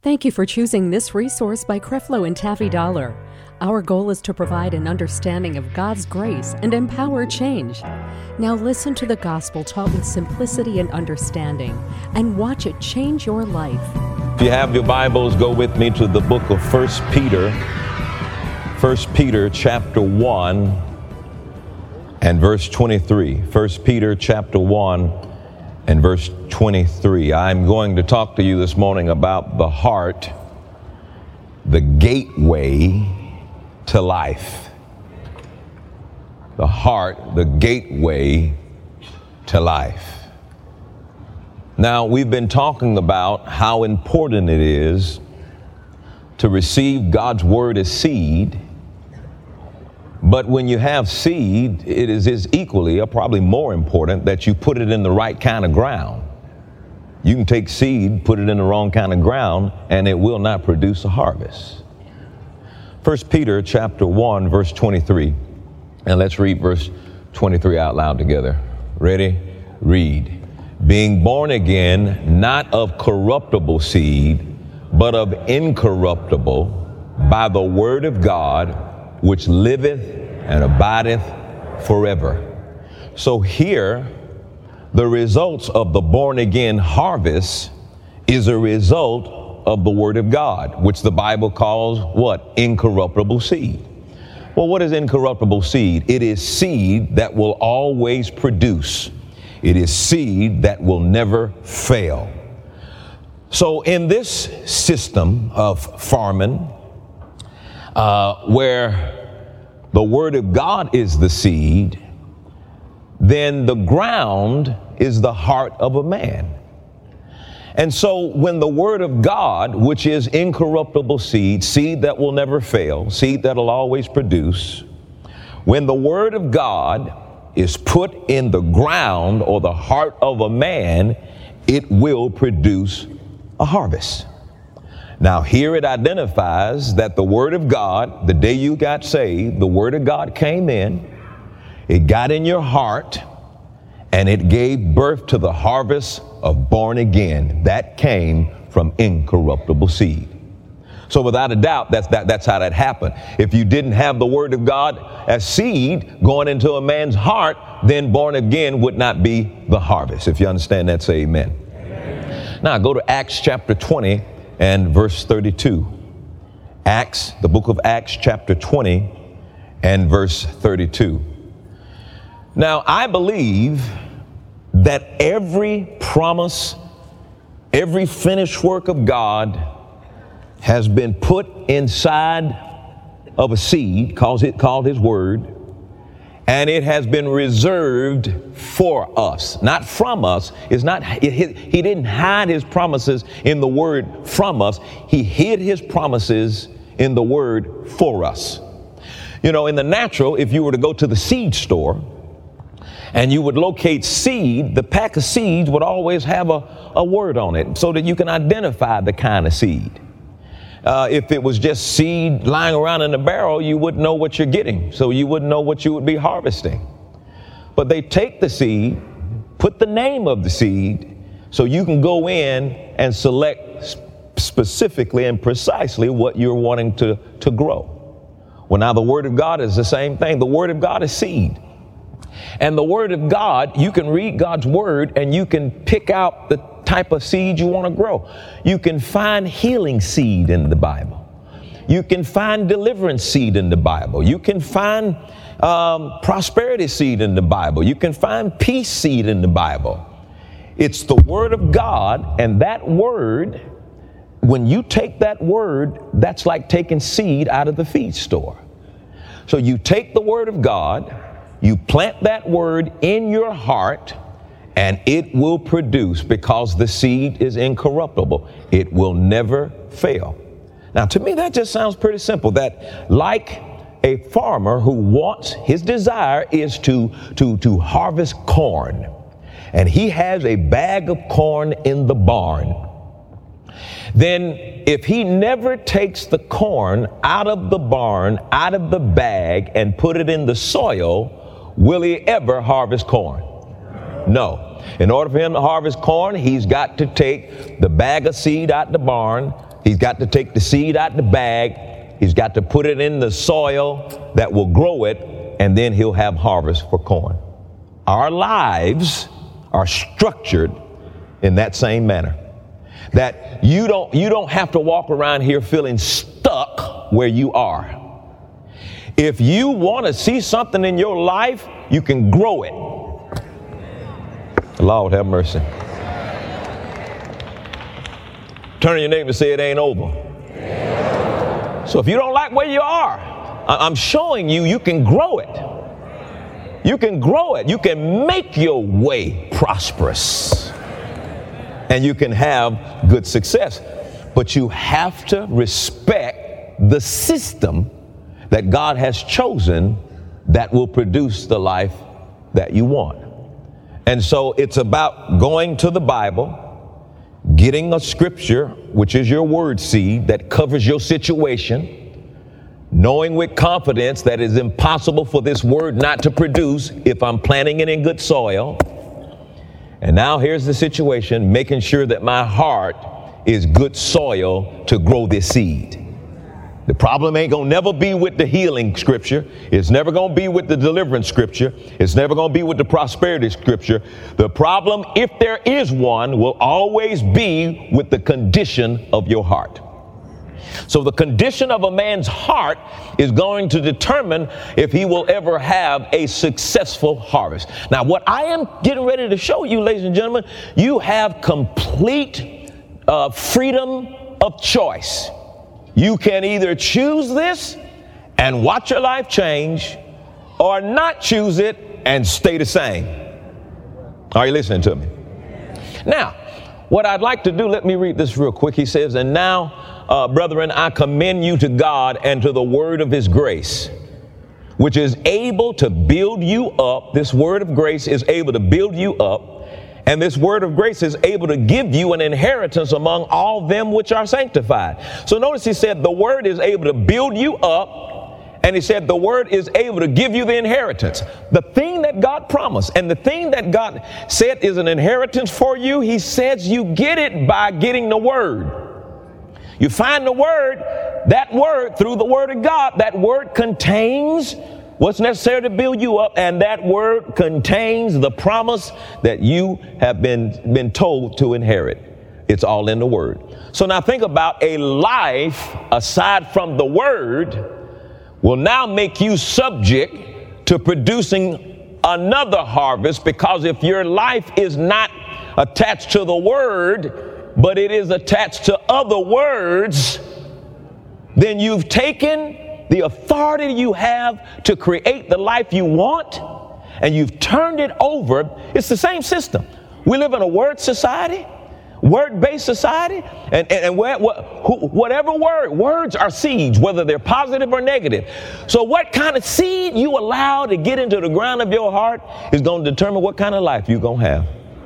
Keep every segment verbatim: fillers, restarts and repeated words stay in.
Thank you for choosing this resource by Creflo and Taffy Dollar. Our goal is to provide an understanding of God's grace and empower change. Now listen to the gospel taught with simplicity and understanding, and watch it change your life. If you have your Bibles, go with me to the book of First Peter. First Peter chapter one and verse twenty-three. First Peter chapter one and verse twenty-three. I'm going to talk to you this morning about the heart, the gateway to life. The heart, the gateway to life. Now, we've been talking about how important it is to receive God's word as seed. But when you have seed, it is, is equally or probably more important that you put it in the right kind of ground. You can take seed, put it in the wrong kind of ground, and it will not produce a harvest. First Peter chapter one, verse twenty-three. And let's read verse twenty-three out loud together. Ready? Read. Being born again, not of corruptible seed, but of incorruptible, by the word of God, which liveth and abideth forever. So here, the results of the born-again harvest is a result of the Word of God, which the Bible calls what? Incorruptible seed. Well, what is incorruptible seed? It is seed that will always produce. It is seed that will never fail. So in this system of farming, uh, where the Word of God is the seed, then the ground is the heart of a man. And so when the Word of God, which is incorruptible seed, seed that will never fail, seed that will always produce, when the Word of God is put in the ground or the heart of a man, it will produce a harvest. Now, here it identifies that the Word of God, the day you got saved, the Word of God came in, it got in your heart, and it gave birth to the harvest of born again. That came from incorruptible seed. So without a doubt, that's, that, that's how that happened. If you didn't have the Word of God as seed going into a man's heart, then born again would not be the harvest. If you understand that, say amen. Amen. Now go to Acts chapter twenty and verse thirty-two. Acts, the book of Acts chapter twenty and verse thirty-two. Now, I believe that every promise, every finished work of God has been put inside of a seed, called it called His Word, and it has been reserved for us, not from us. It's not, he, he didn't hide His promises in the Word from us. He hid His promises in the Word for us. You know, in the natural, if you were to go to the seed store and you would locate seed, the pack of seeds would always have a, a word on it so that you can identify the kind of seed. Uh, if it was just seed lying around in a barrel, you wouldn't know what you're getting, so you wouldn't know what you would be harvesting. But they take the seed, put the name of the seed, so you can go in and select sp- specifically and precisely what you're wanting to, to grow. Well, now the Word of God is the same thing. The Word of God is seed. And the Word of God, you can read God's Word and you can pick out the type of seed you want to grow. You can find healing seed in the Bible. You can find deliverance seed in the Bible. You can find um, prosperity seed in the Bible. You can find peace seed in the Bible. It's the Word of God, and that Word, when you take that Word, that's like taking seed out of the feed store. So you take the Word of God, you plant that Word in your heart, and it will produce, because the seed is incorruptible. It will never fail. Now, to me, that just sounds pretty simple, that like a farmer who wants, his desire is to, to, to harvest corn, and he has a bag of corn in the barn. Then if he never takes the corn out of the barn, out of the bag, and put it in the soil, will he ever harvest corn? No. In order for him to harvest corn, he's got to take the bag of seed out the barn. He's got to take the seed out the bag. He's got to put it in the soil that will grow it, and then he'll have harvest for corn. Our lives are structured in that same manner. That you don't, you don't have to walk around here feeling stuck where you are. If you want to see something in your life, you can grow it. Lord have mercy. Turn to your neighbor and say, it ain't over. So if you don't like where you are, I'm showing you, you can grow it. You can grow it. You can make your way prosperous. And you can have good success. But you have to respect the system that God has chosen that will produce the life that you want. And so it's about going to the Bible, getting a scripture, which is your word seed that covers your situation, knowing with confidence that it's impossible for this word not to produce if I'm planting it in good soil. And now here's the situation, making sure that my heart is good soil to grow this seed. The problem ain't gonna never be with the healing scripture. It's never gonna be with the deliverance scripture. It's never gonna be with the prosperity scripture. The problem, if there is one, will always be with the condition of your heart. So the condition of a man's heart is going to determine if he will ever have a successful harvest. Now, what I am getting ready to show you, ladies and gentlemen, you have complete uh, freedom of choice. You can either choose this and watch your life change, or not choose it and stay the same. Are you listening to me? Now, what I'd like to do, let me read this real quick. He says, and now, uh, brethren, I commend you to God and to the word of his grace, which is able to build you up. This word of grace is able to build you up. And this word of grace is able to give you an inheritance among all them which are sanctified. So notice he said the word is able to build you up. And he said the word is able to give you the inheritance. The thing that God promised and the thing that God said is an inheritance for you, he says you get it by getting the word. You find the word, that word through the word of God, that word contains what's necessary to build you up, and that word contains the promise that you have been, been told to inherit. It's all in the word. So now think about a life aside from the word will now make you subject to producing another harvest, because if your life is not attached to the word, but it is attached to other words, then you've taken the authority you have to create the life you want, and you've turned it over. It's the same system. We live in a word society, word-based society, and, and, and where, what, who, whatever word, words are seeds, whether they're positive or negative. So what kind of seed you allow to get into the ground of your heart is going to determine what kind of life you're going to have.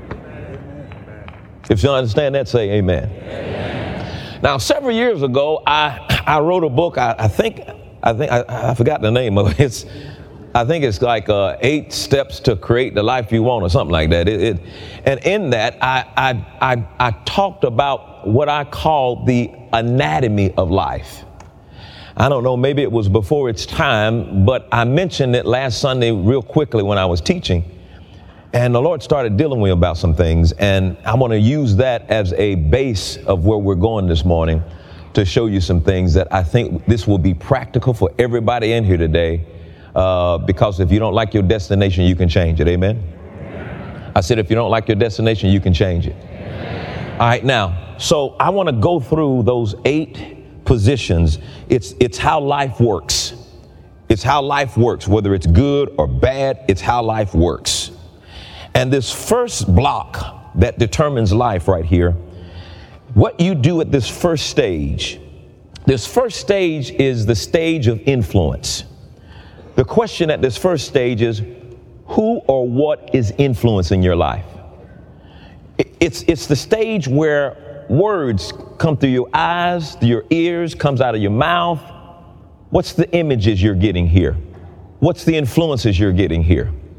If you understand that, say amen. Amen. Now, several years ago, I, I wrote a book, I, I think... I think I, I forgot the name of it. It's, I think it's like uh, eight steps to create the life you want, or something like that. It, it, and in that, I, I I I talked about what I call the anatomy of life. I don't know, maybe it was before its time, but I mentioned it last Sunday real quickly when I was teaching, and the Lord started dealing with me about some things, and I want to use that as a base of where we're going this morning, to show you some things that I think this will be practical for everybody in here today, uh, because if you don't like your destination, you can change it. Amen? Amen. I said, if you don't like your destination, you can change it. Amen. All right, now, so I want to go through those eight positions. It's, it's how life works. It's how life works, whether it's good or bad, it's how life works. And this first block that determines life right here, what you do at this first stage, this first stage is the stage of influence. The question at this first stage is, who or what is influencing your life? It's, it's the stage where words come through your eyes, through your ears, comes out of your mouth. What's the images you're getting here? What's the influences you're getting here?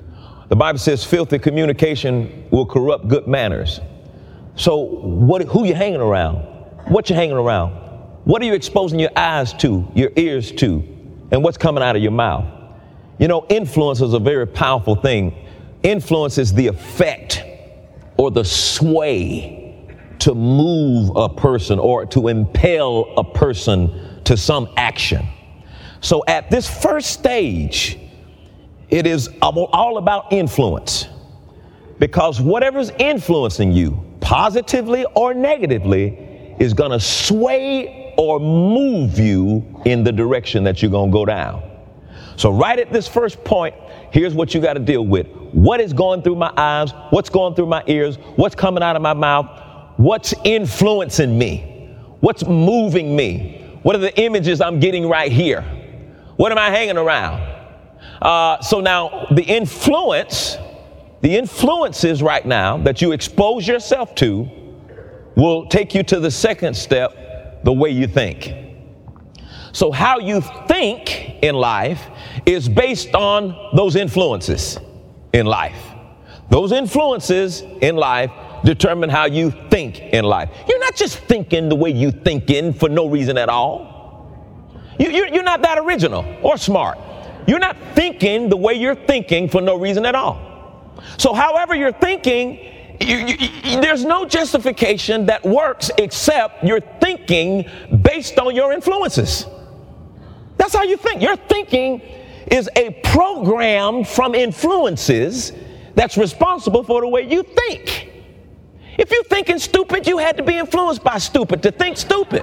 The Bible says filthy communication will corrupt good manners. So what, who you hanging around? What you hanging around? What are you exposing your eyes to, your ears to, and what's coming out of your mouth? You know, influence is a very powerful thing. Influence is the effect or the sway to move a person or to impel a person to some action. So at this first stage, it is all about influence, because whatever's influencing you, positively or negatively, is going to sway or move you in the direction that you're going to go down. So right at this first point, here's what you got to deal with. What is going through my eyes? What's going through my ears? What's coming out of my mouth? What's influencing me? What's moving me? What are the images I'm getting right here? What am I hanging around? Uh, so now the influence, the influences right now that you expose yourself to will take you to the second step, the way you think. So how you think in life is based on those influences in life. Those influences in life determine how you think in life. You're not just thinking the way you thinking for no reason at all. You, you, you're not that original or smart. You're not thinking the way you're thinking for no reason at all. So however you're thinking, you, you, you, there's no justification that works except you're thinking based on your influences. That's how you think. Your thinking is a program from influences that's responsible for the way you think. If you're thinking stupid, you had to be influenced by stupid to think stupid.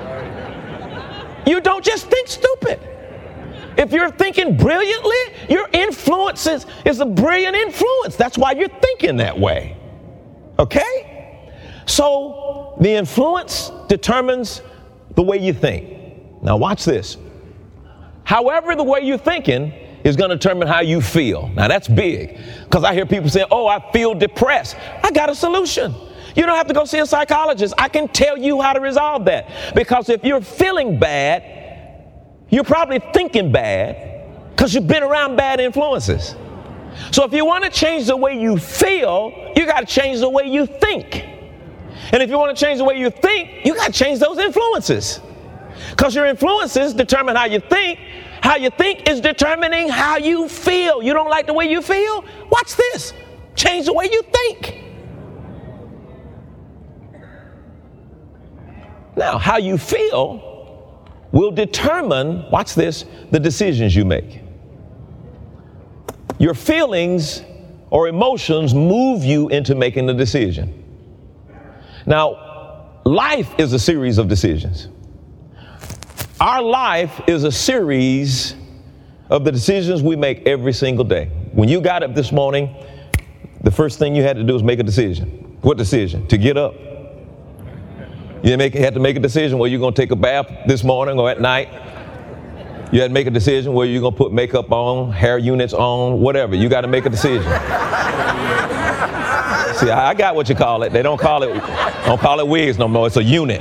You don't just think stupid. If you're thinking brilliantly, your influence is, is a brilliant influence. That's why you're thinking that way. Okay? So the influence determines the way you think. Now watch this. However, the way you're thinking is going to determine how you feel. Now that's big, because I hear people say, oh, I feel depressed. I got a solution. You don't have to go see a psychologist. I can tell you how to resolve that. Because if you're feeling bad, you're probably thinking bad because you've been around bad influences. So if you want to change the way you feel, you got to change the way you think. And if you want to change the way you think, you got to change those influences. Because your influences determine how you think. How you think is determining how you feel. You don't like the way you feel? Watch this. Change the way you think. Now, how you feel will determine, watch this, the decisions you make. Your feelings or emotions move you into making a decision. Now, life is a series of decisions. Our life is a series of the decisions we make every single day. When you got up this morning, the first thing you had to do was make a decision. What decision? To get up. You make, had to make a decision whether you're going to take a bath this morning or at night. You had to make a decision whether you're going to put makeup on, hair units on, whatever. You got to make a decision. See, I got what you call it. They don't call it, don't call it wigs no more. It's a unit.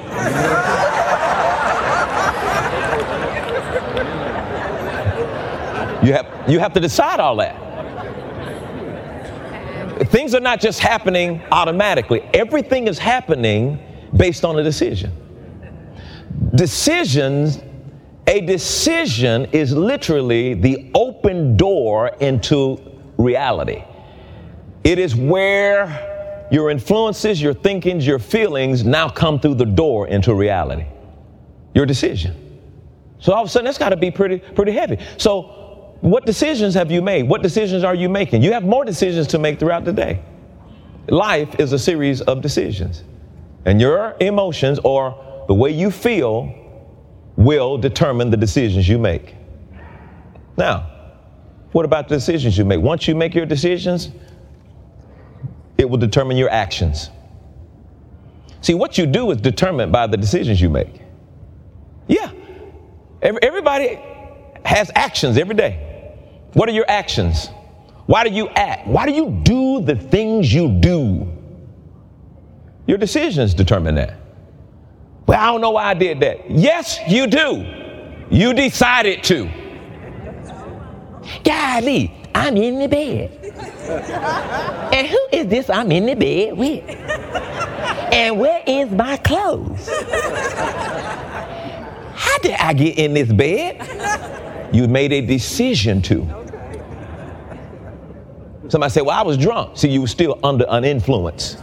You have, you have to decide all that. Things are not just happening automatically. Everything is happening based on a decision. Decisions, a decision is literally the open door into reality. It is where your influences, your thinkings, your feelings now come through the door into reality. Your decision. So all of a sudden that's got to be pretty, pretty heavy. So what decisions have you made? What decisions are you making? You have more decisions to make throughout the day. Life is a series of decisions. And your emotions or the way you feel will determine the decisions you make. Now, what about the decisions you make? Once you make your decisions, it will determine your actions. See, what you do is determined by the decisions you make. Yeah. Everybody has actions every day. What are your actions? Why do you act? Why do you do the things you do? Your decisions determine that. Well, I don't know why I did that. Yes, you do. You decided to. Golly, I'm in the bed. And who is this I'm in the bed with? And where is my clothes? How did I get in this bed? You made a decision to. Somebody said, well, I was drunk. See, you were still under an influence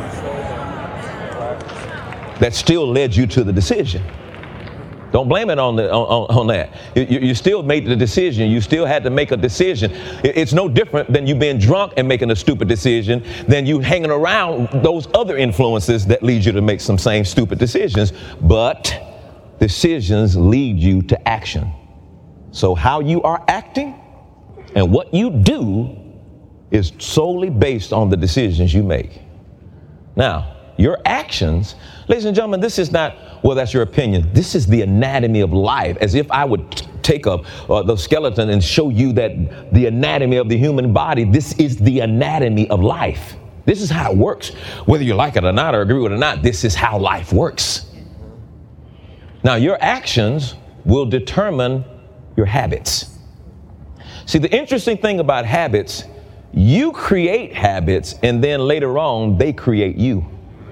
that still led you to the decision. Don't blame it on the on, on that. You, you still made the decision. You still had to make a decision. It's no different than you being drunk and making a stupid decision than you hanging around those other influences that lead you to make some same stupid decisions. But decisions lead you to action. So how you are acting and what you do is solely based on the decisions you make. Now, your actions, ladies and gentlemen, this is not, well, that's your opinion. This is the anatomy of life, as if I would t- take up uh, the skeleton and show you that the anatomy of the human body, this is the anatomy of life. This is how it works. Whether you like it or not or agree with it or not, this is how life works. Now, your actions will determine your habits. See, the interesting thing about habits, you create habits and then later on, they create you.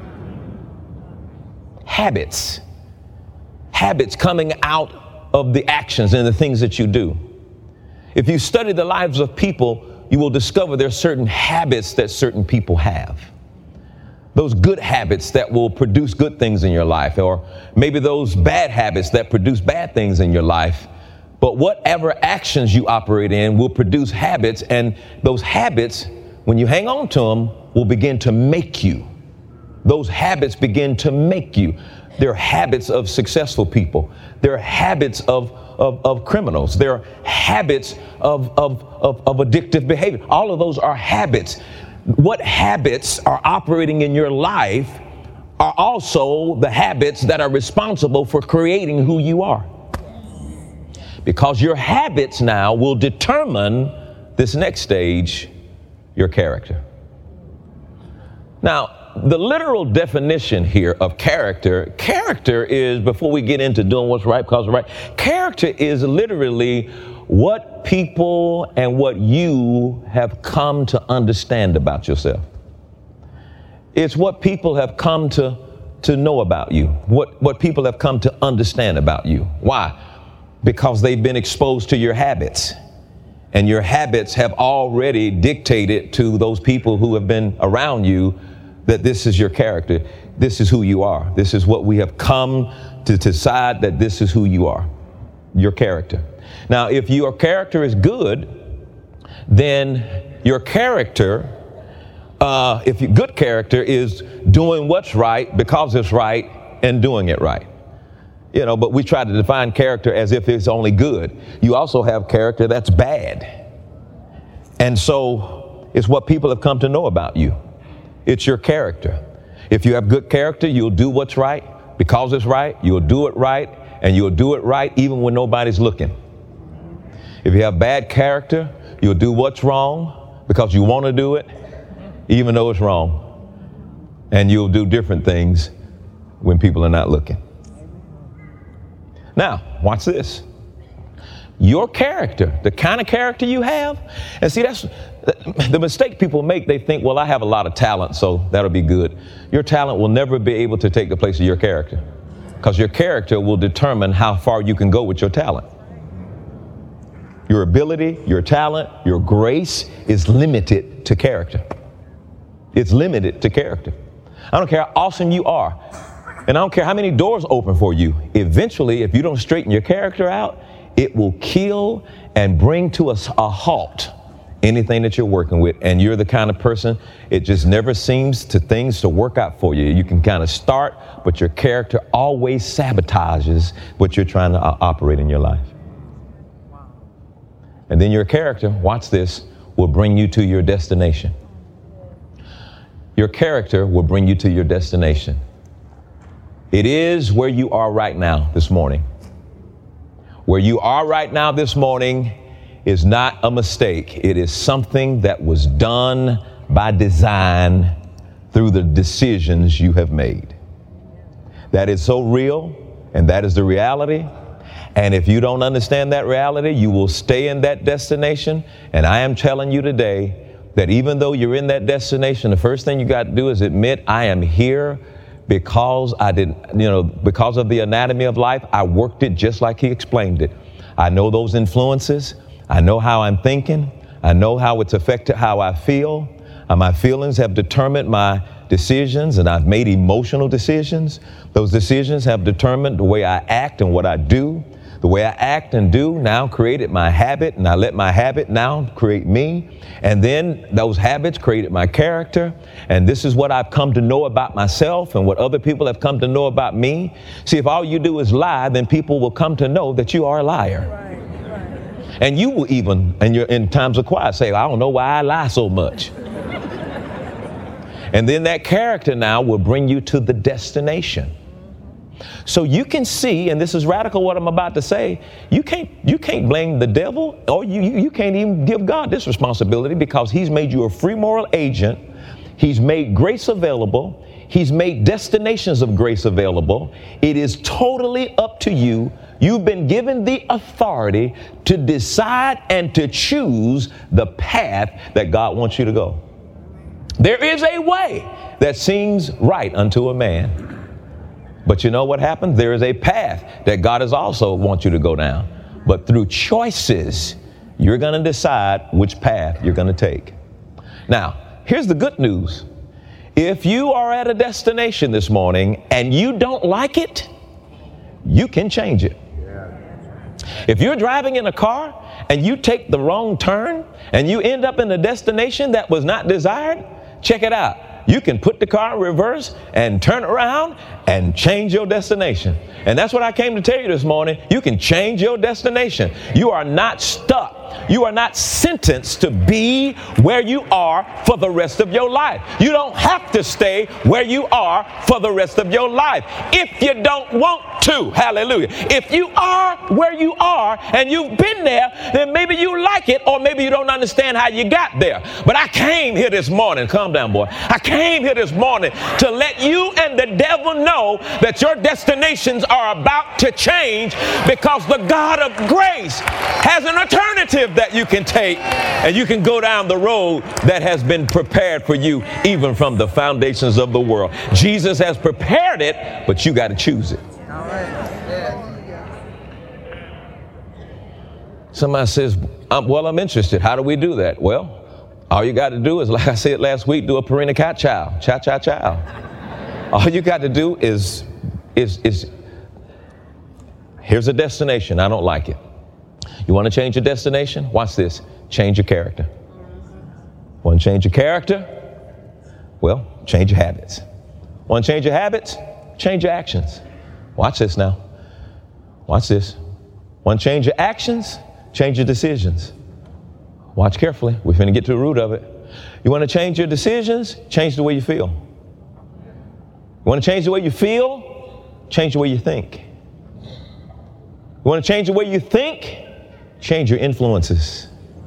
Habits. Habits coming out of the actions and the things that you do. If you study the lives of people, you will discover there are certain habits that certain people have. Those good habits that will produce good things in your life, or maybe those bad habits that produce bad things in your life. But whatever actions you operate in will produce habits, and those habits, when you hang on to them, will begin to make you. Those habits begin to make you. They're habits of successful people. They're habits of, of, of criminals. They're habits of, of, of, of addictive behavior. All of those are habits. What habits are operating in your life are also the habits that are responsible for creating who you are. Because your habits now will determine this next stage, your character. Now, the literal definition here of character, character is, before we get into doing what's right because it's right, character is literally what people and what you have come to understand about yourself. It's what people have come to, to know about you, what, what people have come to understand about you. Why? Because they've been exposed to your habits. And your habits have already dictated to those people who have been around you that this is your character. This is who you are. This is what we have come to decide, that this is who you are, your character. Now, if your character is good, then your character, uh, if your good character is doing what's right because it's right and doing it right. You know, but we try to define character as if it's only good. You also have character that's bad. And so it's what people have come to know about you. It's your character. If you have good character, you'll do what's right because it's right. You'll do it right, and you'll do it right even when nobody's looking. If you have bad character, you'll do what's wrong because you want to do it, even though it's wrong. And you'll do different things when people are not looking. Now, watch this. Your character, the kind of character you have, and see, that's the mistake people make. They think, well, I have a lot of talent, so that'll be good. Your talent will never be able to take the place of your character, because your character will determine how far you can go with your talent. Your ability, your talent, your grace is limited to character. It's limited to character. I don't care how awesome you are, and I don't care how many doors open for you. Eventually, if you don't straighten your character out, it will kill and bring to us a halt anything that you're working with. And you're the kind of person, it just never seems to things to work out for you. You can kind of start, but your character always sabotages what you're trying to uh, operate in your life. And then your character, watch this, will bring you to your destination. Your character will bring you to your destination. It is where you are right now this morning. Where you are right now this morning is not a mistake. It is something that was done by design through the decisions you have made. That is so real, and that is the reality. And if you don't understand that reality, you will stay in that destination. And I am telling you today, that even though you're in that destination, the first thing you got to do is admit, I am here because I didn't, you know, because of the anatomy of life, I worked it just like he explained it. I know those influences. I know how I'm thinking. I know how it's affected how I feel. Uh, my feelings have determined my decisions, and I've made emotional decisions. Those decisions have determined the way I act and what I do. The way I act and do now created my habit, and I let my habit now create me. And then those habits created my character. And this is what I've come to know about myself and what other people have come to know about me. See, if all you do is lie, then people will come to know that you are a liar. Right, right. And you will even, and you're in times of quiet, say, I don't know why I lie so much. And then that character now will bring you to the destination. So you can see, and this is radical what I'm about to say, you can't you can't blame the devil, or you, you, you can't even give God this responsibility, because he's made you a free moral agent. He's made grace available. He's made destinations of grace available. It is totally up to you. You've been given the authority to decide and to choose the path that God wants you to go. There is a way that seems right unto a man. But you know what happens? There is a path that God has also wants you to go down. But through choices, you're going to decide which path you're going to take. Now, here's the good news. If you are at a destination this morning and you don't like it, you can change it. If you're driving in a car and you take the wrong turn and you end up in a destination that was not desired, check it out. You can put the car in reverse and turn around and change your destination. And that's what I came to tell you this morning. You can change your destination. You are not stuck. You are not sentenced to be where you are for the rest of your life. You don't have to stay where you are for the rest of your life if you don't want to. Hallelujah. If you are where you are and you've been there, then maybe you like it, or maybe you don't understand how you got there. But I came here this morning. Calm down, boy. I came here this morning to let you and the devil know that your destinations are about to change, because the God of grace has an alternative that you can take, and you can go down the road that has been prepared for you even from the foundations of the world. Jesus has prepared it, but you got to choose it. All right. Yeah. Somebody says, um, well, I'm interested. How do we do that? Well, all you got to do is, like I said last week, do a Purina cat chow. Cha cha chow. All you got to do is, is, is, here's a destination. I don't like it. You want to change your destination? Watch this. Change your character. Want to change your character? Well, change your habits. Want to change your habits? Change your actions. Watch this now. Watch this. Want to change your actions? Change your decisions. Watch carefully. We're going to get to the root of it. You want to change your decisions? Change the way you feel. You want to change the way you feel? Change the way you think. You want to change the way you think? Change your influences.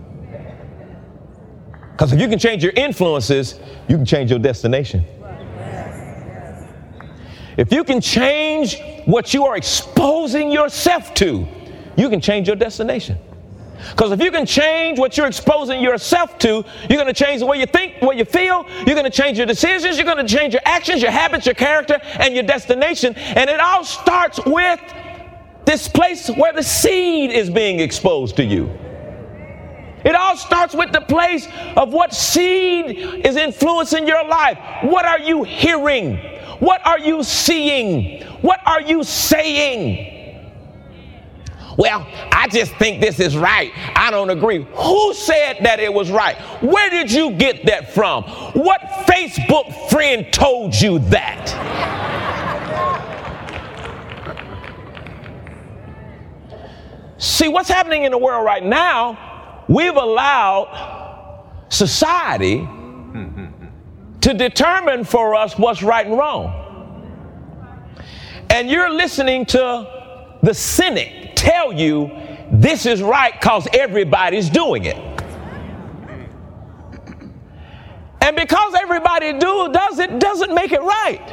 Because if you can change your influences, you can change your destination. If you can change what you are exposing yourself to, you can change your destination. Because if you can change what you're exposing yourself to, you're going to change the way you think, what you feel. You're going to change your decisions. You're going to change your actions, your habits, your character, and your destination. And it all starts with this place where the seed is being exposed to you. It all starts with the place of what seed is influencing your life. What are you hearing? What are you seeing? What are you saying? Well, I just think this is right. I don't agree. Who said that it was right? Where did you get that from? What Facebook friend told you that? See, what's happening in the world right now, we've allowed society to determine for us what's right and wrong. And you're listening to the cynic tell you this is right because everybody's doing it. And because everybody do, does it, doesn't make it right.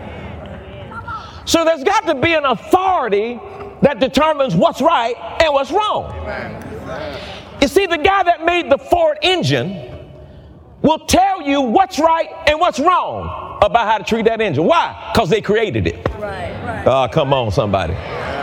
So there's got to be an authority that determines what's right and what's wrong. You see, the guy that made the Ford engine will tell you what's right and what's wrong about how to treat that engine. Why? Because they created it. Right, right. Oh, come on, somebody.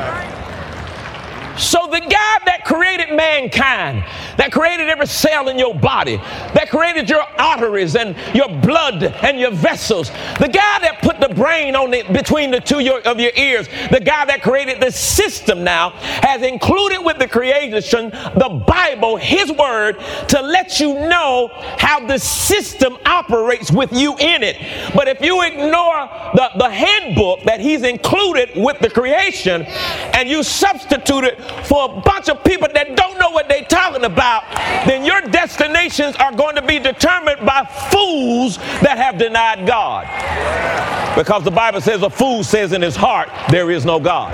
So the guy that created mankind, that created every cell in your body, that created your arteries and your blood and your vessels, the guy that put the brain on the, between the two your, of your ears, the guy that created the system now has included with the creation the Bible, his word, to let you know how the system operates with you in it. But if you ignore the, the handbook that he's included with the creation and you substitute it for a bunch of people that don't know what they're talking about, then your destinations are going to be determined by fools that have denied God. Because the Bible says a fool says in his heart, there is no God.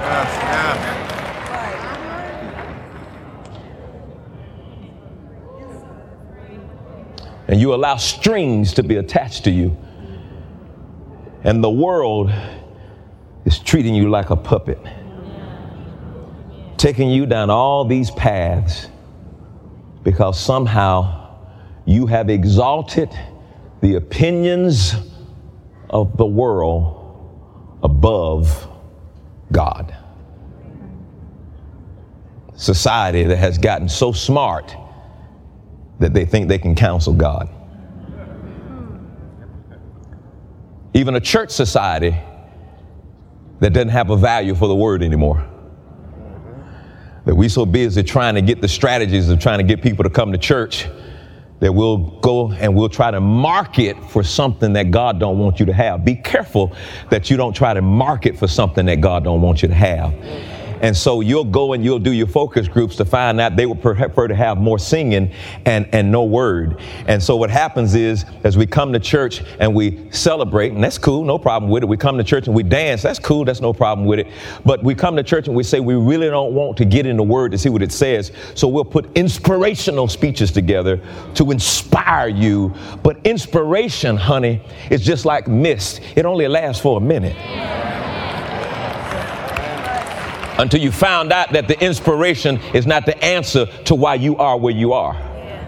And you allow strings to be attached to you. And the world is treating you like a puppet, taking you down all these paths because somehow you have exalted the opinions of the world above God. Society that has gotten so smart that they think they can counsel God. Even a church society that doesn't have a value for the word anymore. That we so busy trying to get the strategies of trying to get people to come to church that we'll go and we'll try to market for something that God don't want you to have. Be careful that you don't try to market for something that God don't want you to have. And so you'll go and you'll do your focus groups to find out they would prefer to have more singing and, and no word. And so what happens is, as we come to church and we celebrate, and that's cool, no problem with it. We come to church and we dance, that's cool, that's no problem with it. But we come to church and we say we really don't want to get in the word to see what it says. So we'll put inspirational speeches together to inspire you. But inspiration, honey, is just like mist. It only lasts for a minute. Until you found out that the inspiration is not the answer to why you are where you are.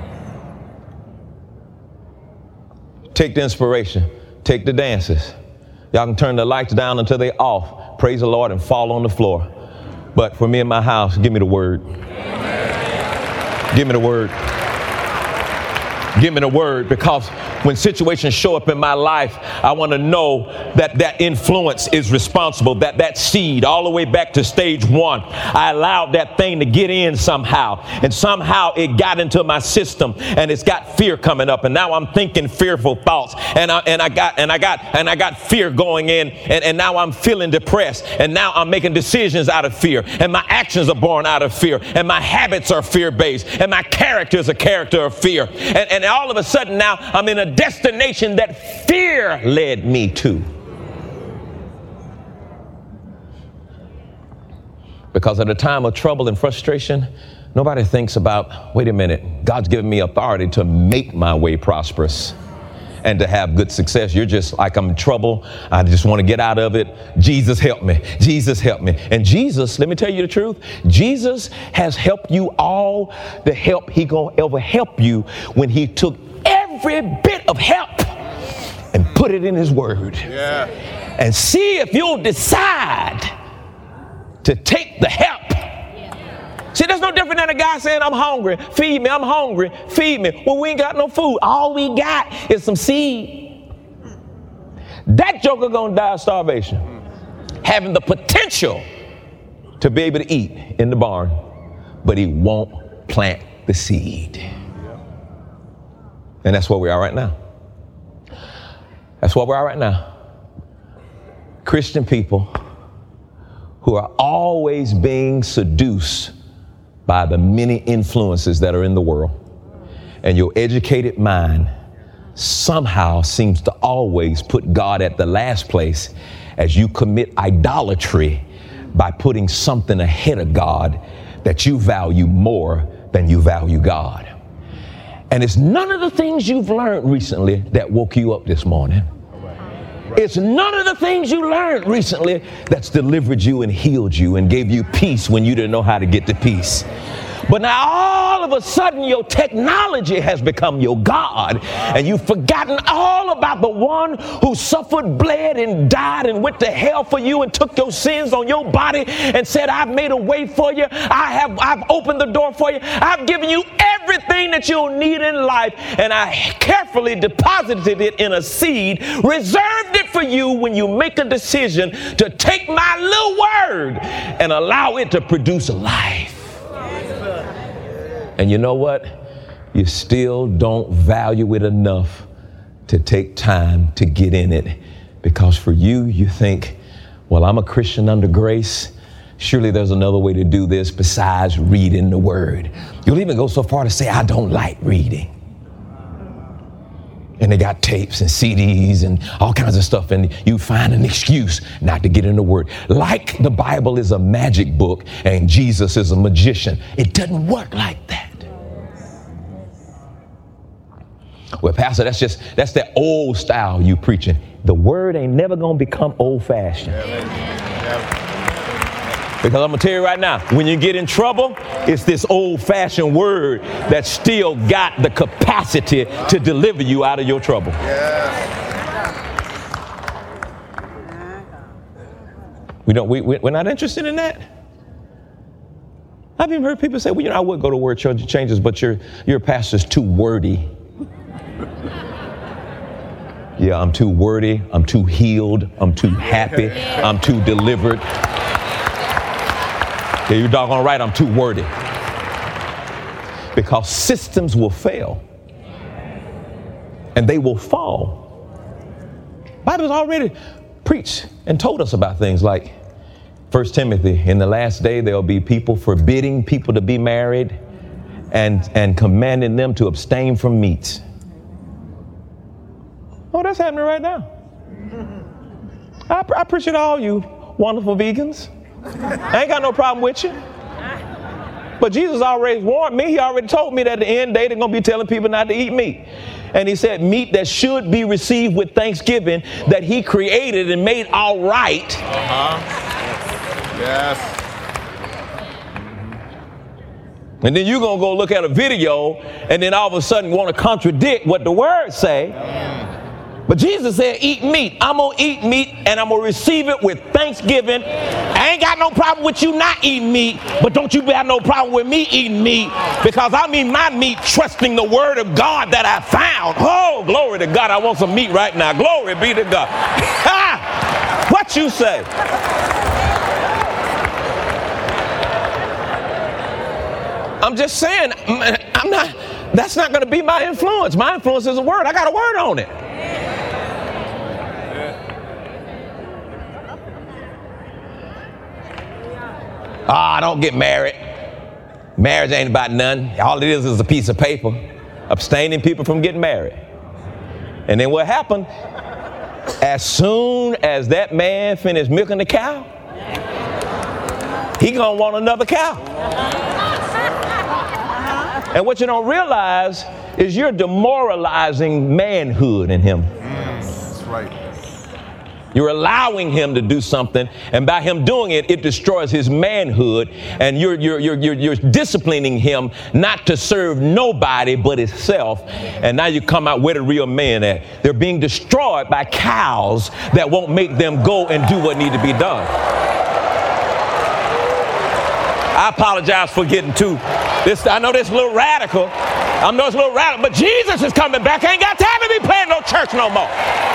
Take the inspiration. Take the dances. Y'all can turn the lights down until they're off. Praise the Lord and fall on the floor. But for me and my house, give me the word. Give me the word. Give me the word, because when situations show up in my life, I want to know that that influence is responsible, that that seed all the way back to stage one, I allowed that thing to get in somehow, and somehow it got into my system, and it's got fear coming up, and now I'm thinking fearful thoughts, and I, and I got and I got and I got fear going in, and, and now I'm feeling depressed, and now I'm making decisions out of fear, and my actions are born out of fear, and my habits are fear-based, and my character is a character of fear, and, and all of a sudden now I'm in a destination that fear led me to. Because at a time of trouble and frustration, nobody thinks about, wait a minute, God's given me authority to make my way prosperous and to have good success. You're just like, I'm in trouble. I just want to get out of it. Jesus, help me. Jesus, help me. And Jesus, let me tell you the truth. Jesus has helped you all the help he gonna ever help you when he took every bit of help and put it in his word. Yeah. And see if you'll decide to take the help. See, that's no different than a guy saying, I'm hungry, feed me, I'm hungry, feed me. Well, we ain't got no food. All we got is some seed. That joker gonna die of starvation, having the potential to be able to eat in the barn, but he won't plant the seed. And that's where we are right now. That's where we are right now. Christian people who are always being seduced by the many influences that are in the world. And your educated mind somehow seems to always put God at the last place as you commit idolatry by putting something ahead of God that you value more than you value God. And it's none of the things you've learned recently that woke you up this morning. It's none of the things you learned recently that's delivered you and healed you and gave you peace when you didn't know how to get to peace. But now all of a sudden your technology has become your God, and you've forgotten all about the one who suffered, bled, and died and went to hell for you and took your sins on your body and said, I've made a way for you. I have I've opened the door for you. I've given you everything that you'll need in life, and I carefully deposited it in a seed, reserved it for you when you make a decision to take my little word and allow it to produce life. And you know what? You still don't value it enough to take time to get in it, because for you, you think, well, I'm a Christian under grace. Surely there's another way to do this besides reading the word. You'll even go so far to say, I don't like reading. And they got tapes and C Ds and all kinds of stuff, and you find an excuse not to get in the word. Like the Bible is a magic book and Jesus is a magician. It doesn't work like that. Well, Pastor, that's just, that's that old style you preaching. The word ain't never going to become old-fashioned. Because I'm going to tell you right now, when you get in trouble, it's this old-fashioned word that still got the capacity to deliver you out of your trouble. We don't, we, we're not interested in that. I've even heard people say, well, you know, I would go to word changes, but your, your pastor's too wordy. Yeah, I'm too wordy. I'm too healed. I'm too happy. I'm too delivered. Yeah, you're doggone right, I'm too wordy. Because systems will fail. And they will fall. The Bible's already preached and told us about things like First Timothy, in the last day there'll be people forbidding people to be married and, and commanding them to abstain from meats. Oh, that's happening right now. I, I appreciate all you wonderful vegans. I ain't got no problem with you. But Jesus already warned me. He already told me that at the end day they're going to be telling people not to eat meat. And he said meat that should be received with thanksgiving, that he created and made all right. Uh-huh. Yes. And then you're going to go look at a video and then all of a sudden want to contradict what the words say. But Jesus said, eat meat. I'm going to eat meat and I'm going to receive it with thanksgiving. I ain't got no problem with you not eating meat, but don't you have no problem with me eating meat, because I mean my meat trusting the word of God that I found. Oh, glory to God. I want some meat right now. Glory be to God. Ha! What you say? I'm just saying, I'm not, that's not going to be my influence. My influence is a word. I got a word on it. Ah, oh, don't get married. Marriage ain't about nothing. All it is is a piece of paper abstaining people from getting married. And then what happened? As soon as that man finished milking the cow, he gonna want another cow. And what you don't realize is you're demoralizing manhood in him. That's right. You're allowing him to do something, and by him doing it, it destroys his manhood, and you're, you're, you're, you're, you're disciplining him not to serve nobody but himself. And now you come out where the real men at. They're being destroyed by cows that won't make them go and do what needs to be done. I apologize for getting too, this, I know this is a little radical. I know it's a little radical, but Jesus is coming back. I ain't got time to be playing no church no more.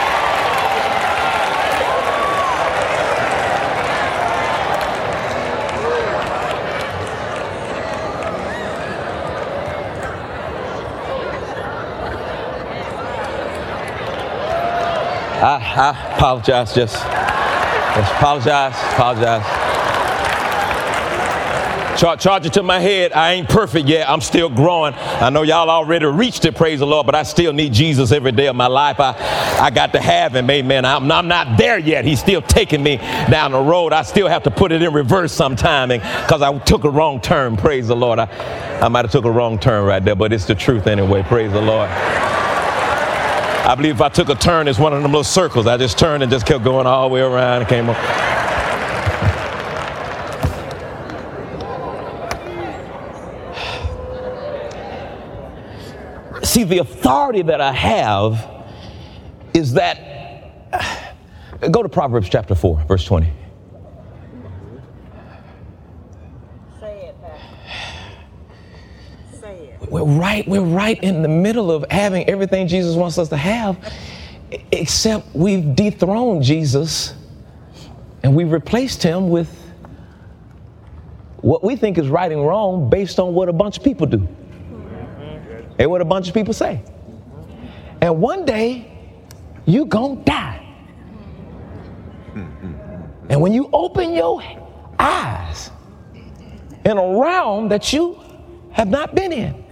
I, I apologize, just, just apologize, apologize. Char- charge it to my head. I ain't perfect yet. I'm still growing. I know y'all already reached it, praise the Lord, but I still need Jesus every day of my life. I, I got to have him, amen. I'm, I'm not there yet. He's still taking me down the road. I still have to put it in reverse sometime because I took a wrong turn, praise the Lord. I, I might have took a wrong turn right there, but it's the truth anyway, praise the Lord. I believe if I took a turn, it's one of them little circles. I just turned and just kept going all the way around and came up. See, the authority that I have is that, go to Proverbs chapter four, verse twenty. Say it, Pastor. Say it. We're right, we're right in the middle of having everything Jesus wants us to have, except we've dethroned Jesus and we've replaced him with what we think is right and wrong based on what a bunch of people do and what a bunch of people say. And one day, you gonna die. And when you open your eyes in a realm that you have not been in,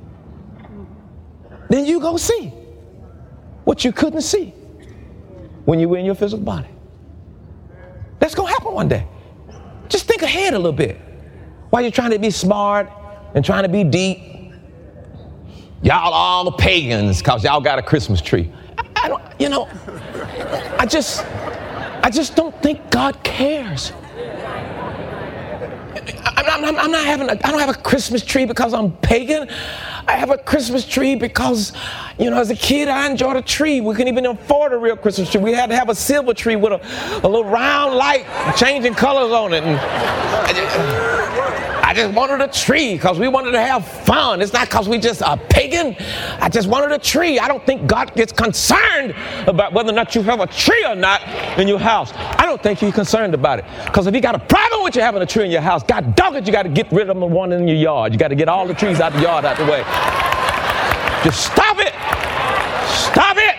then you go see what you couldn't see when you were in your physical body. That's gonna happen one day. Just think ahead a little bit. While you're trying to be smart and trying to be deep, y'all all pagans because y'all got a Christmas tree. I, I don't, you know, I just, I just don't think God cares. I, I'm, I'm, I'm not having, a, I don't have a Christmas tree because I'm pagan. I have a Christmas tree because, you know, as a kid, I enjoyed a tree. We couldn't even afford a real Christmas tree. We had to have a silver tree with a, a little round light changing colors on it. And I just, I just wanted a tree because we wanted to have fun. It's not because we just are pagan. I just wanted a tree. I don't think God gets concerned about whether or not you have a tree or not in your house. I don't think he's concerned about it. Because if he got a problem with you having a tree in your house, God dog it, you got to get rid of the one in your yard. You got to get all the trees out the yard out the way. Just stop it. Stop it.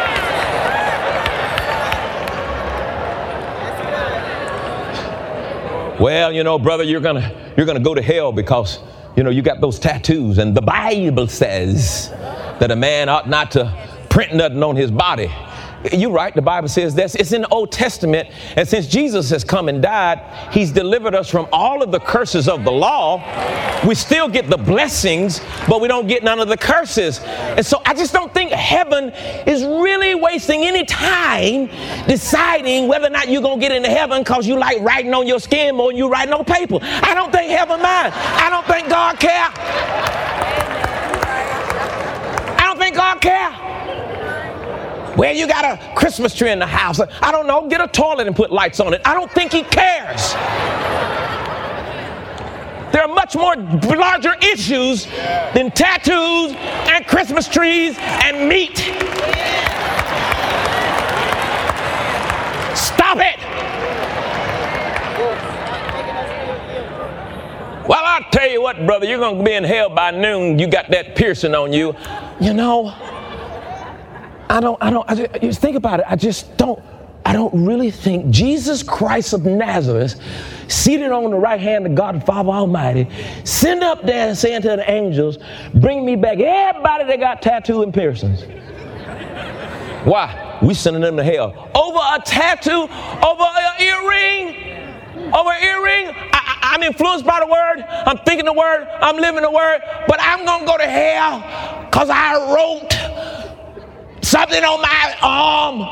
Well, you know, brother, you're gonna you're gonna go to hell because, you know, you got those tattoos, and the Bible says that a man ought not to print nothing on his body. You're right, the Bible says this. It's in the Old Testament, and since Jesus has come and died, he's delivered us from all of the curses of the law. We still get the blessings, but we don't get none of the curses. And so I just don't think heaven is really wasting any time deciding whether or not you're going to get into heaven because you like writing on your skin more than you writing on paper. I don't think heaven mind. I don't think God care. I don't think God care. Well, you got a Christmas tree in the house. I don't know, get a toilet and put lights on it. I don't think he cares. There are much more larger issues than tattoos and Christmas trees and meat. Stop it. Well, I'll tell you what, brother, you're going to be in hell by noon. You got that piercing on you. You know, I don't, I don't, I just, just think about it. I just don't, I don't really think Jesus Christ of Nazareth, seated on the right hand of God the Father Almighty, send up there and saying to the angels, bring me back everybody that got tattoo and piercings. Why? We sending them to hell. Over a tattoo, over an earring, over an earring. I, I, I'm influenced by the word. I'm thinking the word. I'm living the word. But I'm going to go to hell because I wrote something on my arm.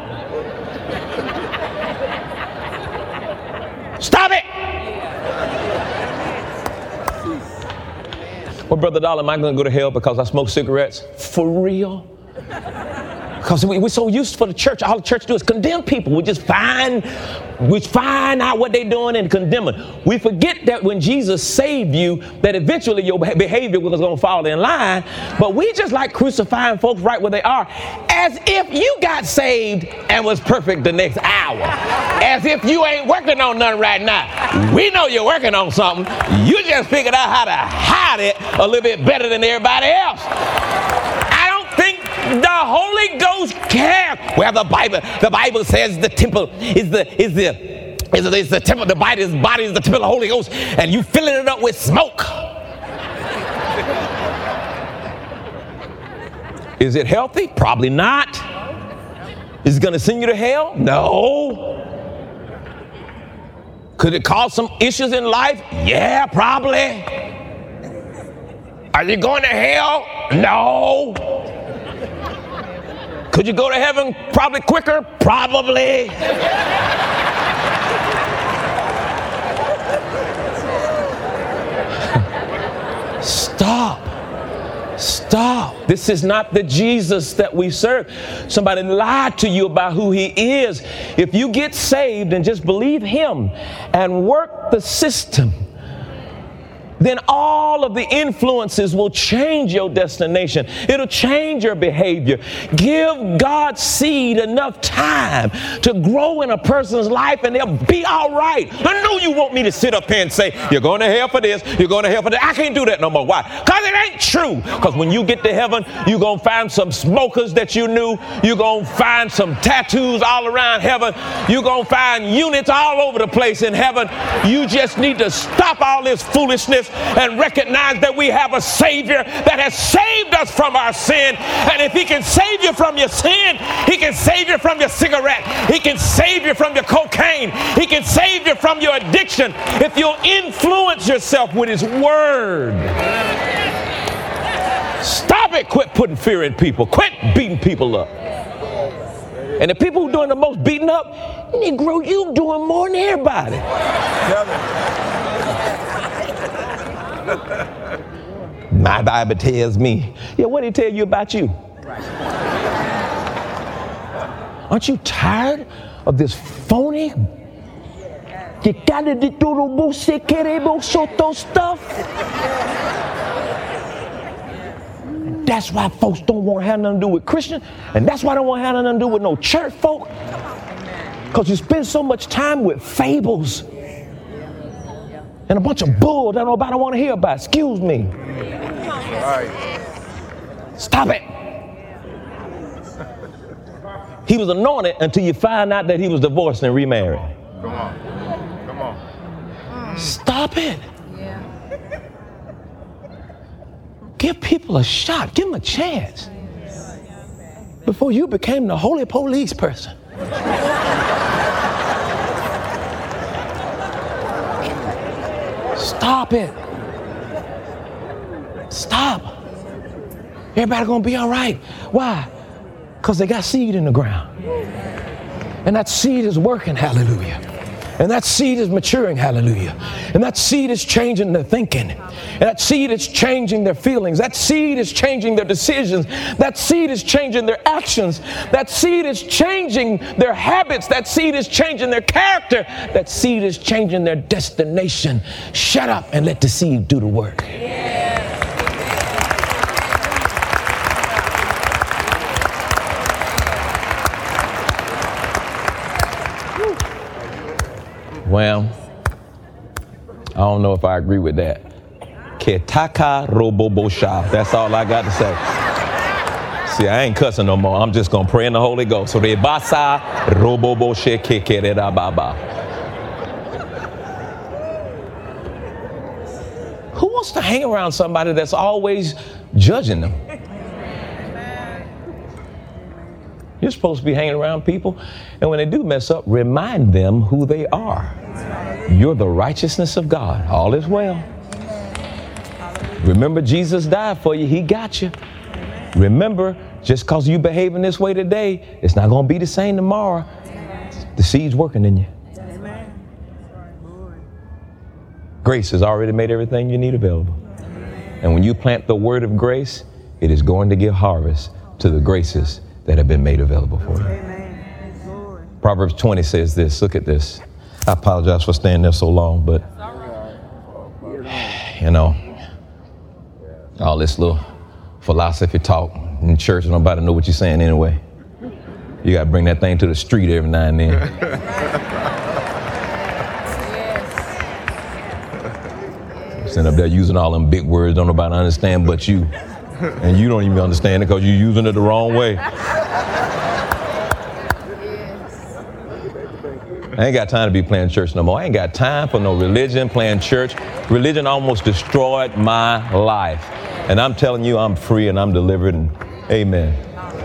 Stop it. Well, Brother Dollar, am I going to go to hell because I smoke cigarettes? For real? Because we, we're so used for the church. All the church do is condemn people. We just find, we find out what they're doing and condemn it. We forget that when Jesus saved you, that eventually your behavior was going to fall in line. But we just like crucifying folks right where they are, as if you got saved and was perfect the next hour. As if you ain't working on nothing right now. We know you're working on something. You just figured out how to hide it a little bit better than everybody else. I don't think the Holy Ghost cares. Well, the Bible, the Bible says the temple is the is the is the, is the temple. The body is body is the temple of the Holy Ghost, and you filling it up with smoke. Is it healthy? Probably not. Is it going to send you to hell? No. Could it cause some issues in life? Yeah, probably. Are you going to hell? No. Could you go to heaven probably quicker? Probably. Stop. Stop. Stop. This is not the Jesus that we serve. Somebody lied to you about who he is. If you get saved and just believe him and work the system, then all of the influences will change your destination. It'll change your behavior. Give God's seed enough time to grow in a person's life and they'll be all right. I know you want me to sit up here and say, you're going to hell for this, you're going to hell for that. I can't do that no more. Why? Because it ain't true. Because when you get to heaven, you're going to find some smokers that you knew. You're going to find some tattoos all around heaven. You're going to find units all over the place in heaven. You just need to stop all this foolishness and recognize that we have a Savior that has saved us from our sin. And if he can save you from your sin, he can save you from your cigarette. He can save you from your cocaine. He can save you from your addiction if you'll influence yourself with his word. Stop it. Quit putting fear in people. Quit beating people up. And the people who are doing the most beating up, Negro, you doing more than everybody. My Bible tells me. Yeah, what did it tell you about you? Aren't you tired of this phony stuff? That's why folks don't want to have nothing to do with Christians, and that's why they don't want to have nothing to do with no church folk. Because you spend so much time with fables and a bunch of bull that nobody want to hear about. Excuse me. Stop it. He was anointed until you find out that he was divorced and remarried. Come on. Come on. Stop it. Give people a shot. Give them a chance. Before you became the holy police person. Stop it. Stop. Everybody gonna be all right. Why? Because they got seed in the ground. And that seed is working, hallelujah. And that seed is maturing, hallelujah. And that seed is changing their thinking. And that seed is changing their feelings. That seed is changing their decisions. That seed is changing their actions. That seed is changing their habits. That seed is changing their character. That seed is changing their destination. Shut up and let the seed do the work. Well, I don't know if I agree with that. Ketaka robobosha. That's all I got to say. See, I ain't cussing no more. I'm just going to pray in the Holy Ghost. So rebasa roboboshe kekereda baba. Who wants to hang around somebody that's always judging them? You're supposed to be hanging around people, and when they do mess up, remind them who they are. You're the righteousness of God. All is well. Remember, Jesus died for you. He got you. Remember, just because you behaving this way today, it's not going to be the same tomorrow. The seed's working in you. Grace has already made everything you need available. And when you plant the word of grace, it is going to give harvest to the graces that have been made available for you. Proverbs twenty says this. Look at this. I apologize for staying there so long, but you know, all this little philosophy talk in church, nobody know what you're saying anyway. You got to bring that thing to the street every now and then. Sitting up there using all them big words, don't nobody understand but you. And you don't even understand it because you're using it the wrong way. I ain't got time to be playing church no more. I ain't got time for no religion, playing church. Religion almost destroyed my life. And I'm telling you, I'm free and I'm delivered. And amen.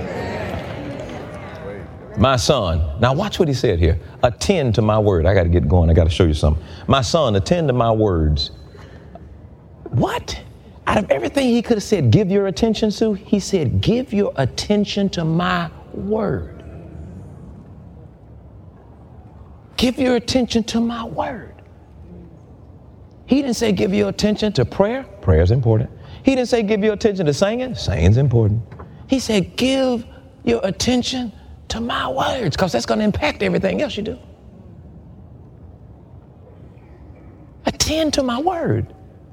My son, now watch what he said here. Attend to my word. I got to get going. I got to show you something. My son, attend to my words. What? Out of everything he could have said, give your attention to, he said, give your attention to my word. Give your attention to my word. He didn't say give your attention to prayer. Prayer is important. He didn't say give your attention to singing. Singing's important. He said give your attention to my words, because that's going to impact everything else you do. Attend to my word.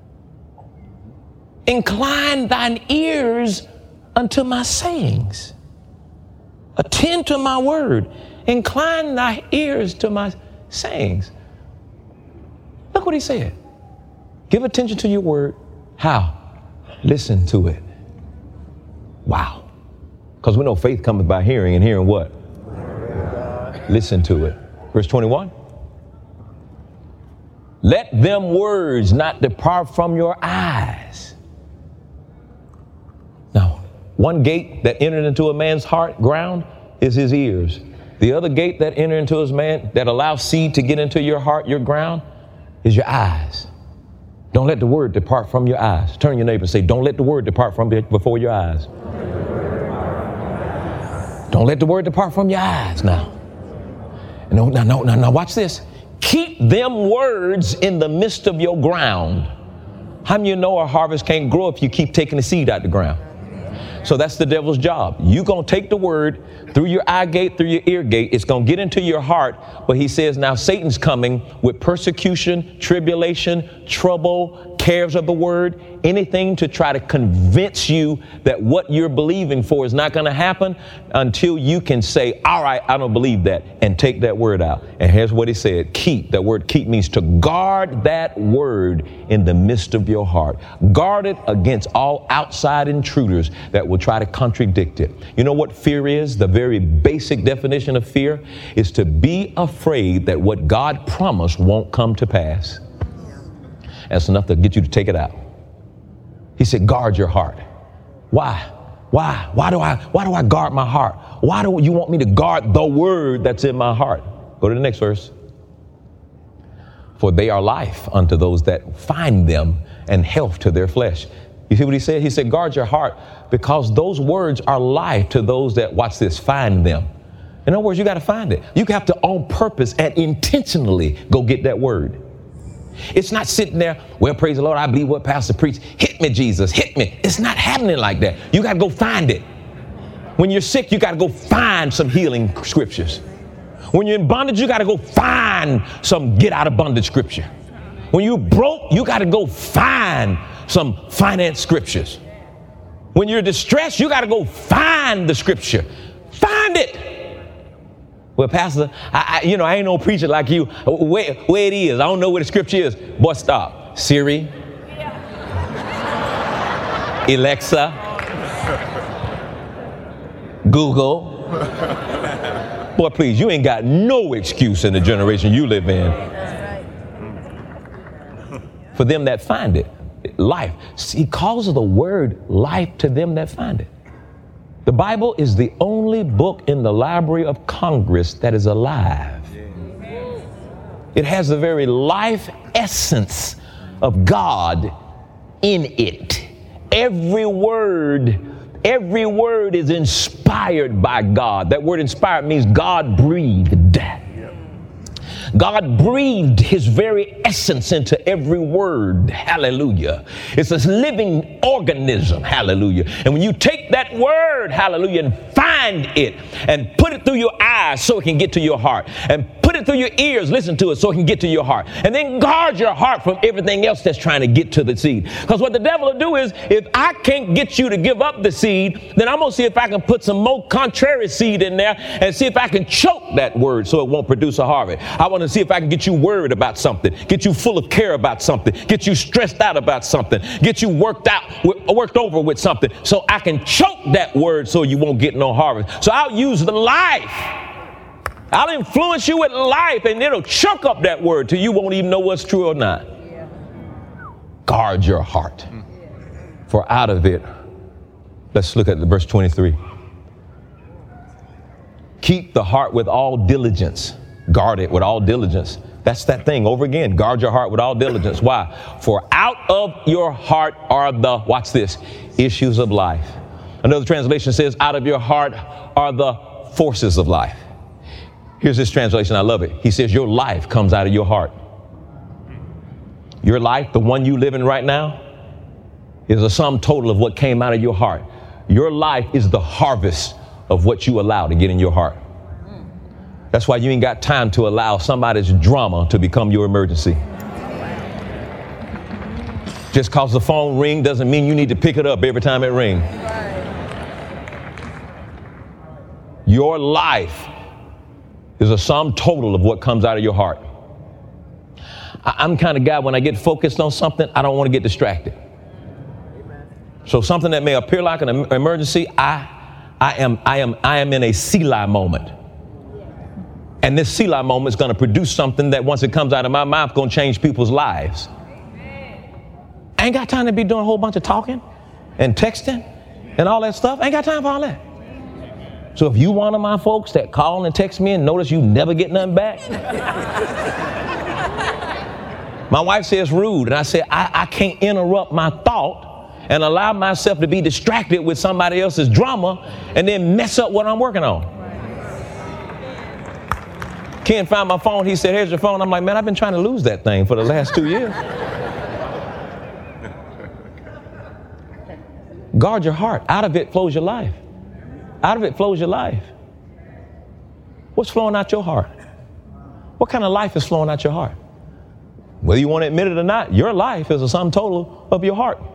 Incline thine ears unto my sayings. Attend to my word. Incline thy ears to my sayings. Look what he said. Give attention to your word. How? Listen to it. Wow. Because we know faith cometh by hearing, and hearing what? Listen to it. Verse twenty-one. Let them words not depart from your eyes. Now, one gate that entered into a man's heart ground is his ears. The other gate that entered into his man, that allows seed to get into your heart, your ground, is your eyes. Don't let the word depart from your eyes. Turn to your neighbor and say, don't let the word depart from before your eyes. Don't let the word depart from your eyes now. No, no, no, no, no, watch this. Keep them words in the midst of your ground. How many of you know a harvest can't grow if you keep taking the seed out the ground? So that's the devil's job. You're going to take the word through your eye gate, through your ear gate. It's going to get into your heart. But he says now Satan's coming with persecution, tribulation, trouble, cares of the word, anything to try to convince you that what you're believing for is not going to happen until you can say, all right, I don't believe that, and take that word out. And here's what he said. Keep. That word keep means to guard that word in the midst of your heart. Guard it against all outside intruders that will try to contradict it. You know what fear is? The very basic definition of fear is to be afraid that what God promised won't come to pass. That's enough to get you to take it out. He said, guard your heart. Why? Why? Why do I, why do I guard my heart? Why do you want me to guard the word that's in my heart? Go to the next verse. For they are life unto those that find them, and health to their flesh. You see what he said? He said, guard your heart, because those words are life to those that, watch this, find them. In other words, you got to find it. You have to on purpose and intentionally go get that word. It's not sitting there, well, praise the Lord, I believe what pastor preached. Hit me, Jesus, hit me. It's not happening like that. You got to go find it. When you're sick, you got to go find some healing scriptures. When you're in bondage, you got to go find some get out of bondage scripture. When you're broke, you got to go find some finance scriptures. When you're distressed, you got to go find the scripture. Find it. Well, Pastor, I, I, you know, I ain't no preacher like you. Where, where it is, I don't know where the scripture is. Boy, stop. Siri, Alexa, Google. Boy, please, you ain't got no excuse in the generation you live in. For them that find it, life. He calls the word life to them that find it. The Bible is the only book in the Library of Congress that is alive. It has the very life essence of God in it. Every word, every word is inspired by God. That word inspired means God breathed. God breathed his very essence into every word. Hallelujah. It's a living organism. Hallelujah. And when you take that word, hallelujah, and find it and put it through your eyes so it can get to your heart, and put it through your ears, listen to it so it can get to your heart, and then guard your heart from everything else that's trying to get to the seed. Because what the devil will do is, if I can't get you to give up the seed, then I'm going to see if I can put some more contrary seed in there and see if I can choke that word so it won't produce a harvest. I want to see if I can get you worried about something, get you full of care about something, get you stressed out about something, get you worked out, worked over with something, so I can choke that word so you won't get no harvest. So I'll use the life. I'll influence you with life, and it'll choke up that word till you won't even know what's true or not. Yeah. Guard your heart, for out of it, let's look at the verse twenty-three. Keep the heart with all diligence. Guard it with all diligence. That's that thing over again. Guard your heart with all diligence. Why? For out of your heart are the, watch this, issues of life. Another translation says, out of your heart are the forces of life. Here's this translation. I love it. He says, your life comes out of your heart. Your life, the one you live in right now, is a sum total of what came out of your heart. Your life is the harvest of what you allow to get in your heart. That's why you ain't got time to allow somebody's drama to become your emergency. Just because the phone ring doesn't mean you need to pick it up every time it rings. Your life is a sum total of what comes out of your heart. I- I'm the kind of guy, when I get focused on something, I don't want to get distracted. So something that may appear like an em- emergency, I, I am, I am, I am in a Selah moment. And this Selah moment is going to produce something that once it comes out of my mouth, going to change people's lives. I ain't got time to be doing a whole bunch of talking and texting and all that stuff. I ain't got time for all that. So if you one of my folks that call and text me and notice you never get nothing back, my wife says rude, and I say I, I can't interrupt my thought and allow myself to be distracted with somebody else's drama and then mess up what I'm working on. Ken found my phone. He said, here's your phone. I'm like, man, I've been trying to lose that thing for the last two years. Guard your heart. Out of it flows your life. Out of it flows your life. What's flowing out your heart? What kind of life is flowing out your heart? Whether you want to admit it or not, your life is a sum total of your heart.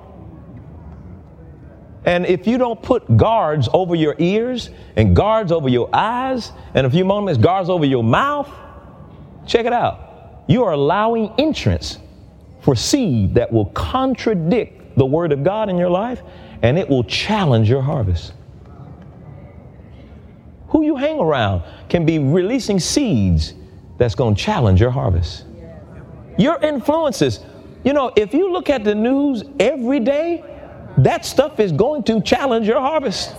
And if you don't put guards over your ears and guards over your eyes, and a few moments guards over your mouth, check it out. You are allowing entrance for seed that will contradict the word of God in your life, and it will challenge your harvest. Who you hang around can be releasing seeds that's going to challenge your harvest. Your influences. You know, if you look at the news every day, that stuff is going to challenge your harvest.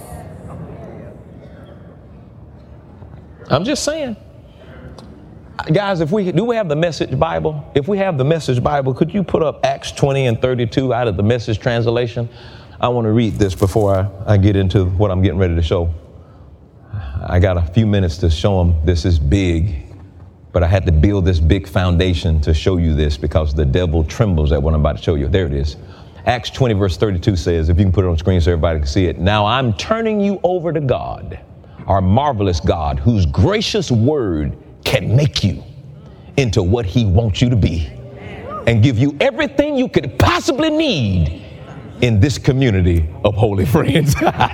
I'm just saying. Guys, if we do we have the Message Bible? If we have the Message Bible, could you put up Acts twenty and thirty-two out of the Message translation? I want to read this before I, I get into what I'm getting ready to show. I got a few minutes to show them this is big, but I had to build this big foundation to show you this because the devil trembles at what I'm about to show you. There it is. Acts twenty verse thirty-two says, if you can put it on screen so everybody can see it. Now I'm turning you over to God, our marvelous God, whose gracious word can make you into what he wants you to be and give you everything you could possibly need in this community of holy friends.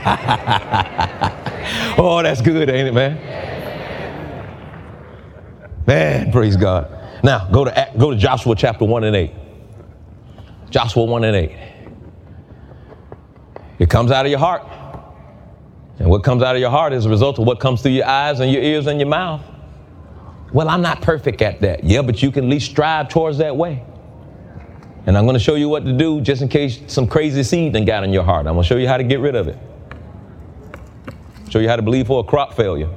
Oh, that's good, ain't it, man? Man, praise God. Now, go to go to Joshua chapter one and eight. Joshua one and eight. It comes out of your heart. And what comes out of your heart is a result of what comes through your eyes and your ears and your mouth. Well, I'm not perfect at that. Yeah, but you can at least strive towards that way. And I'm going to show you what to do just in case some crazy seed done got in your heart. I'm going to show you how to get rid of it. Show you how to believe for a crop failure.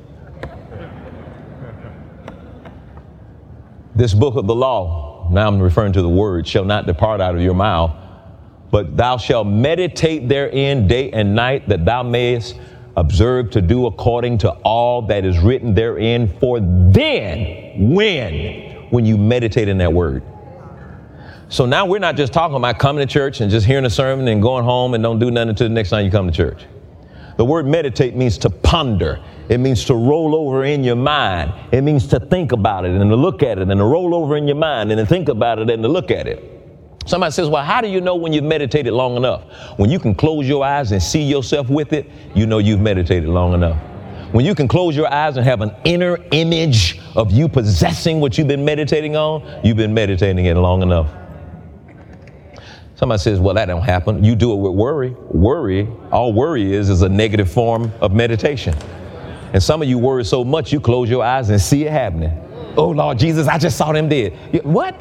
This book of the law, now I'm referring to the word, shall not depart out of your mouth, but thou shalt meditate therein day and night, that thou mayest observe to do according to all that is written therein. For then, when, when you meditate in that word. So now we're not just talking about coming to church and just hearing a sermon and going home and don't do nothing until the next time you come to church. The word meditate means to ponder. It means to roll over in your mind. It means to think about it and to look at it and to roll over in your mind and to think about it and to look at it. Somebody says, well, how do you know when you've meditated long enough? When you can close your eyes and see yourself with it, you know you've meditated long enough. When you can close your eyes and have an inner image of you possessing what you've been meditating on, you've been meditating it long enough. Somebody says, well, that don't happen. You do it with worry. Worry, all worry is, is a negative form of meditation. And some of you worry so much, you close your eyes and see it happening. Oh, Lord Jesus, I just saw them dead. What?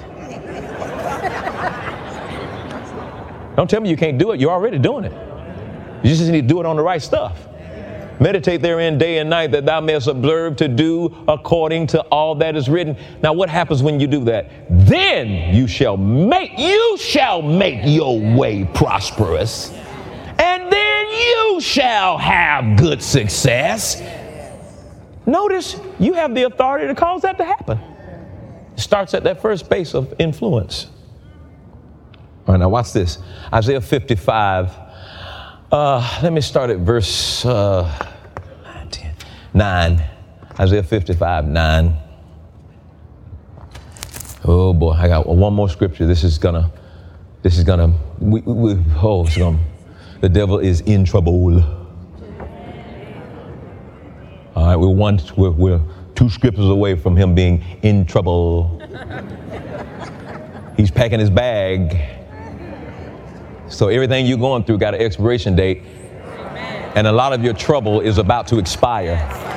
Don't tell me you can't do it. You're already doing it. You just need to do it on the right stuff. Meditate therein day and night, that thou mayest observe to do according to all that is written. Now, what happens when you do that? Then you shall make, you shall make your way prosperous, and then you shall have good success. Notice you have the authority to cause that to happen. It starts at that first base of influence. All right, now watch this. Isaiah fifty-five. Uh, let me start at verse uh, nine. Isaiah fifty-five, nine. Oh boy, I got one more scripture. This is gonna, this is gonna, we, we, oh, it's gonna, the devil is in trouble. All right, we're one, we're, we're two scriptures away from him being in trouble. He's packing his bag. So everything you're going through got an expiration date. And a lot of your trouble is about to expire.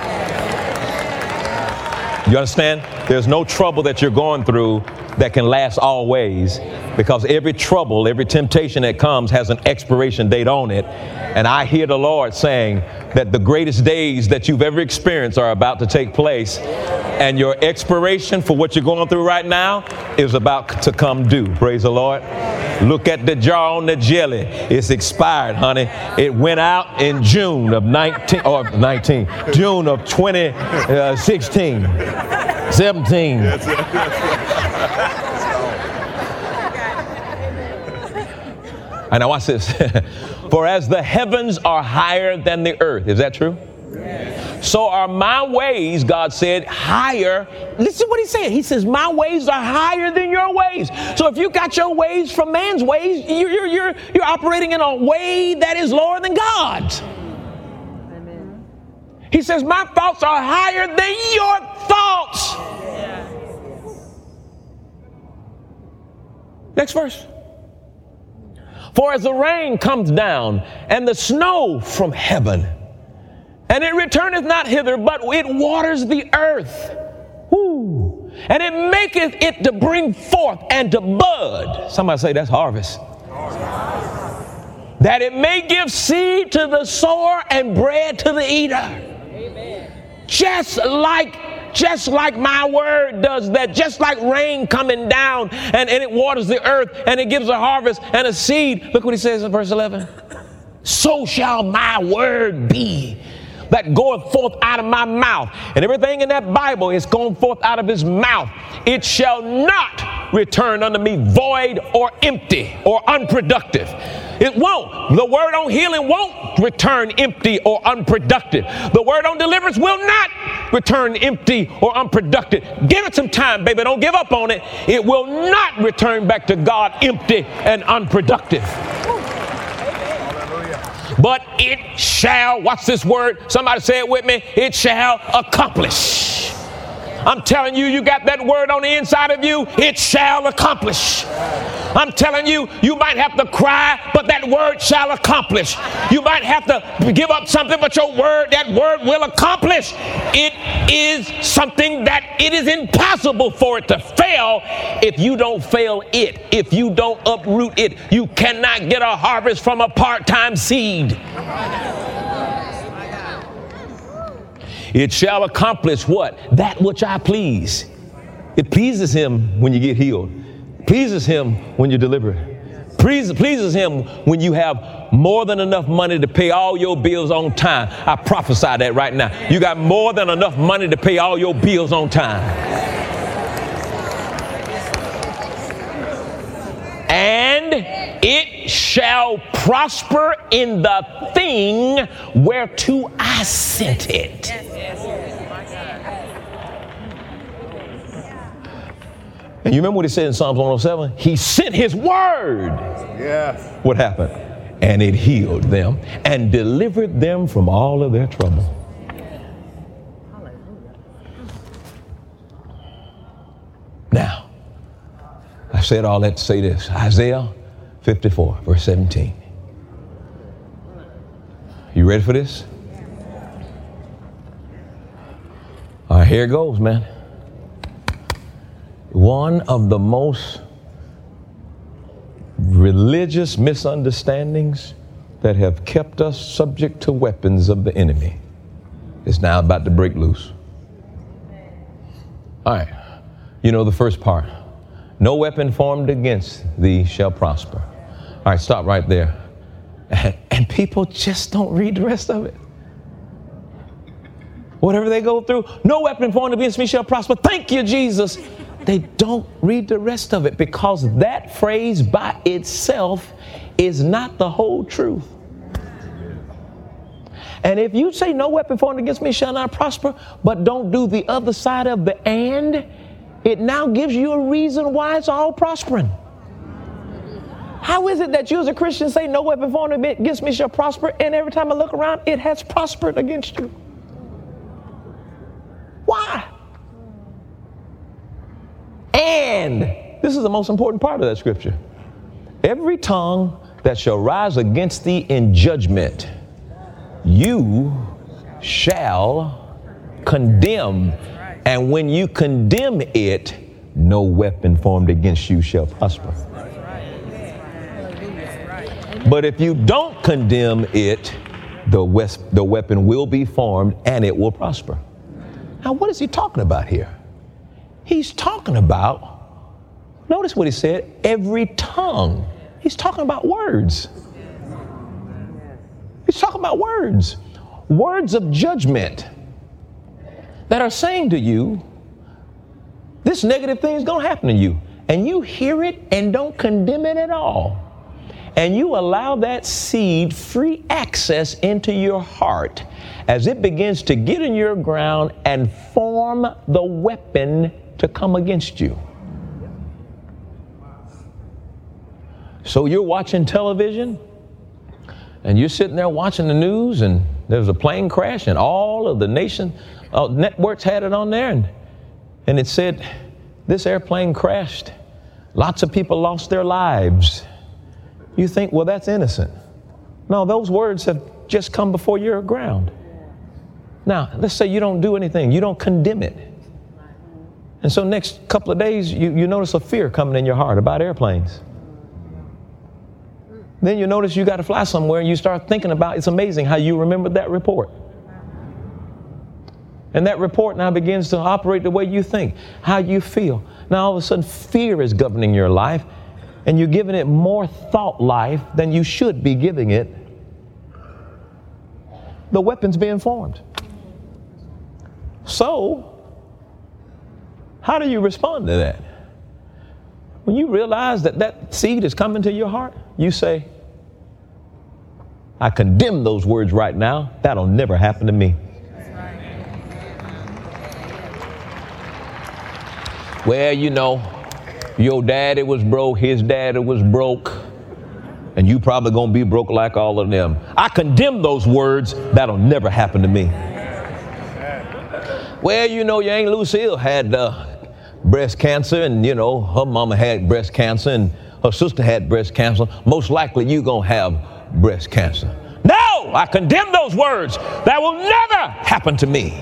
You understand? There's no trouble that you're going through that can last always, because every trouble, every temptation that comes has an expiration date on it. And I hear the Lord saying that the greatest days that you've ever experienced are about to take place. And your expiration for what you're going through right now is about to come due. Praise the Lord. Look at the jar on the jelly. It's expired, honey. It went out in June of nineteen or nineteen, June of twenty sixteen, seventeen. And now watch this. For as the heavens are higher than the earth, is that true? Yes. So are my ways, God said, higher. Listen what he said. He says, my ways are higher than your ways. So if you got your ways from man's ways, you're, you're, you're, you're operating in a way that is lower than God's. Amen. He says, my thoughts are higher than your thoughts. Yeah. Next verse. For as the rain comes down and the snow from heaven, and it returneth not hither, but it waters the earth, whoo, and it maketh it to bring forth and to bud. Somebody say that's harvest. Harvest. That it may give seed to the sower and bread to the eater. Amen. Just like Just like my word does that, just like rain coming down and, and it waters the earth and it gives a harvest and a seed. Look what he says in verse eleven. So shall my word be that goeth forth out of my mouth. And everything in that Bible is going forth out of his mouth. It shall not return unto me void or empty or unproductive. It won't. The word on healing won't return empty or unproductive. The word on deliverance will not return empty or unproductive. Give it some time, baby. Don't give up on it. It will not return back to God empty and unproductive. But it shall, watch this word, somebody say it with me, it shall accomplish. I'm telling you, you got that word on the inside of you, it shall accomplish. I'm telling you, you might have to cry, but that word shall accomplish. You might have to give up something, but your word, that word will accomplish. It is something that it is impossible for it to fail if you don't fail it, if you don't uproot it. You cannot get a harvest from a part-time seed. It shall accomplish what? That which I please. It pleases him when you get healed. Pleases him when you're delivered. Pleases, pleases him when you have more than enough money to pay all your bills on time. I prophesy that right now. You got more than enough money to pay all your bills on time. And it shall prosper in the thing whereto I sent it. And you remember what he said in Psalms one oh seven? He sent his word. Yes. What happened? And it healed them and delivered them from all of their trouble. Now, I said all that to say this. Isaiah fifty-four, verse seventeen. You ready for this? All right, here it goes, man. One of the most religious misunderstandings that have kept us subject to weapons of the enemy is now about to break loose. All right, you know the first part. No weapon formed against thee shall prosper. All right, stop right there. And, and people just don't read the rest of it. Whatever they go through, no weapon formed against me shall prosper. Thank you, Jesus. They don't read the rest of it because that phrase by itself is not the whole truth. And if you say no weapon formed against me shall not prosper, but don't do the other side of the and, it now gives you a reason why it's all prospering. How is it that you as a Christian say no weapon formed against me shall prosper, and every time I look around, it has prospered against you? Why? And this is the most important part of that scripture. Every tongue that shall rise against thee in judgment, you shall condemn. And when you condemn it, no weapon formed against you shall prosper. But if you don't condemn it, the, west, the weapon will be formed and it will prosper. Now, what is he talking about here? He's talking about, notice what he said, every tongue. He's talking about words. He's talking about words. Words of judgment that are saying to you, this negative thing is going to happen to you. And you hear it and don't condemn it at all. And you allow that seed free access into your heart as it begins to get in your ground and form the weapon to come against you. So you're watching television and you're sitting there watching the news, and there's a plane crash and all of the nation uh, networks had it on there, and, and it said this airplane crashed. Lots of people lost their lives. You think, well, that's innocent. No, those words have just come before your ground. Now, let's say you don't do anything. You don't condemn it. And so next couple of days, you, you notice a fear coming in your heart about airplanes. Then you notice you got to fly somewhere, and you start thinking about, it's amazing how you remembered that report. And that report now begins to operate the way you think, how you feel. Now, all of a sudden, fear is governing your life, and you're giving it more thought life than you should be giving it. The weapon's being formed. So, how do you respond to that? When you realize that that seed is coming to your heart, you say, I condemn those words right now. That'll never happen to me. Well, you know, your daddy was broke, his daddy was broke, and you probably gonna be broke like all of them. I condemn those words. That'll never happen to me. Well, you know, your Aunt Lucille had uh, breast cancer, and, you know, her mama had breast cancer, and her sister had breast cancer. Most likely you gonna have breast cancer. No, I condemn those words. That will never happen to me.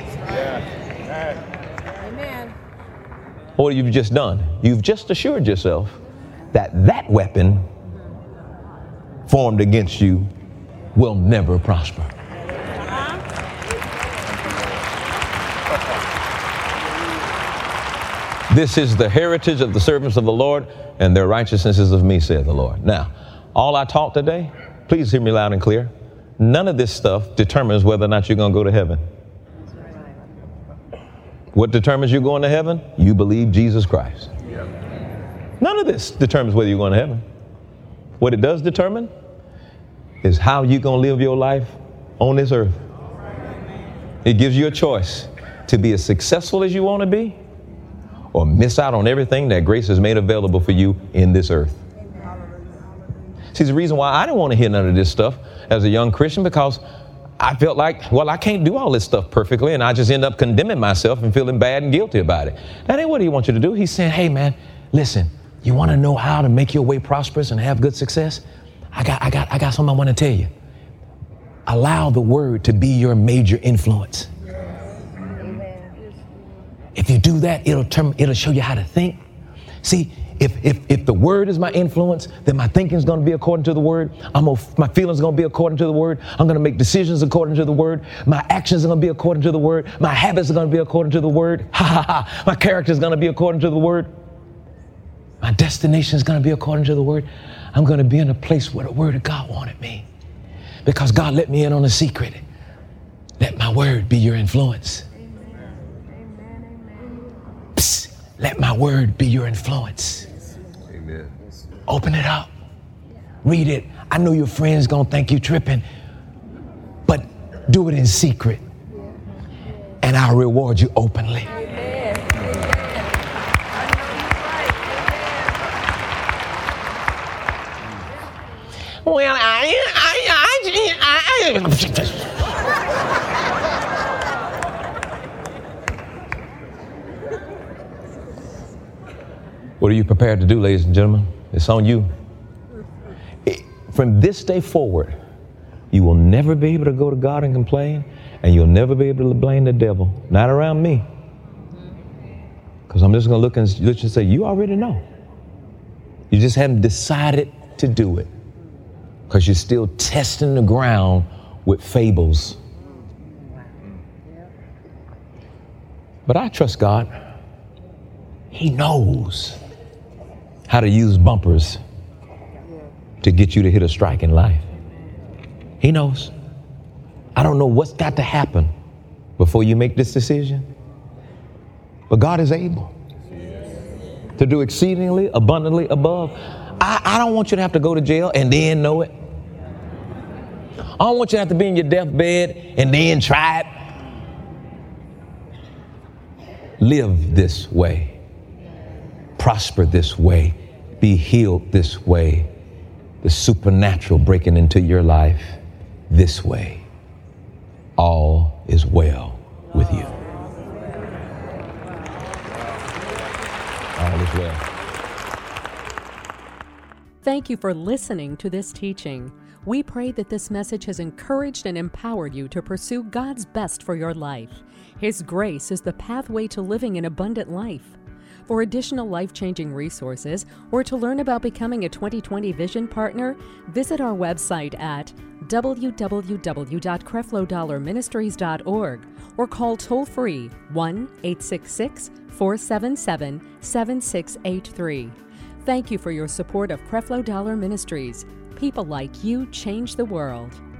Amen. What have you just done? You've just assured yourself that that weapon formed against you will never prosper. This is the heritage of the servants of the Lord, and their righteousness is of me, saith the Lord. Now, all I taught today, please hear me loud and clear. None of this stuff determines whether or not you're going to go to heaven. What determines you're going to heaven? You believe Jesus Christ. None of this determines whether you're going to heaven. What it does determine is how you're going to live your life on this earth. It gives you a choice to be as successful as you want to be, or miss out on everything that grace has made available for you in this earth. See, the reason why I didn't want to hear none of this stuff as a young Christian, because I felt like, well, I can't do all this stuff perfectly, and I just end up condemning myself and feeling bad and guilty about it. That ain't what he wants you to do. He's saying, hey, man, listen, you want to know how to make your way prosperous and have good success? I got, I got, I got something I want to tell you. Allow the word to be your major influence. If you do that, it'll turn, it'll show you how to think. See, if if if the word is my influence, then my thinking is going to be according to the word. I'm gonna, my feelings are going to be according to the word. I'm going to make decisions according to the word. My actions are going to be according to the word. My habits are going to be according to the word. Ha ha ha. My character is going to be according to the word. My destination is going to be according to the word. I'm going to be in a place where the word of God wanted me, because God let me in on a secret. Let my word be your influence. Let my word be your influence. Amen. Open it up. Read it. I know your friends gonna think you tripping, but do it in secret, and I'll reward you openly. Well, I, I, I, I, I. What are you prepared to do, ladies and gentlemen? It's on you. It, from this day forward, you will never be able to go to God and complain, and you'll never be able to blame the devil. Not around me. Because I'm just going to look and, look and say, you already know. You just haven't decided to do it. Because you're still testing the ground with fables. But I trust God. He knows how to use bumpers to get you to hit a strike in life. He knows. I don't know what's got to happen before you make this decision, but God is able to do exceedingly abundantly above. I, I don't want you to have to go to jail and then know it. I don't want you to have to be in your deathbed and then try it. Live this way. Prosper this way. Be healed this way. The supernatural breaking into your life this way. All is well with you. All is well. Thank you for listening to this teaching. We pray that this message has encouraged and empowered you to pursue God's best for your life. His grace is the pathway to living an abundant life. For additional life-changing resources or to learn about becoming a twenty twenty Vision Partner, visit our website at w w w dot creflo dollar ministries dot org or call toll-free one eight six six, four seven seven, seven six eight three. Thank you for your support of Creflo Dollar Ministries. People like you change the world.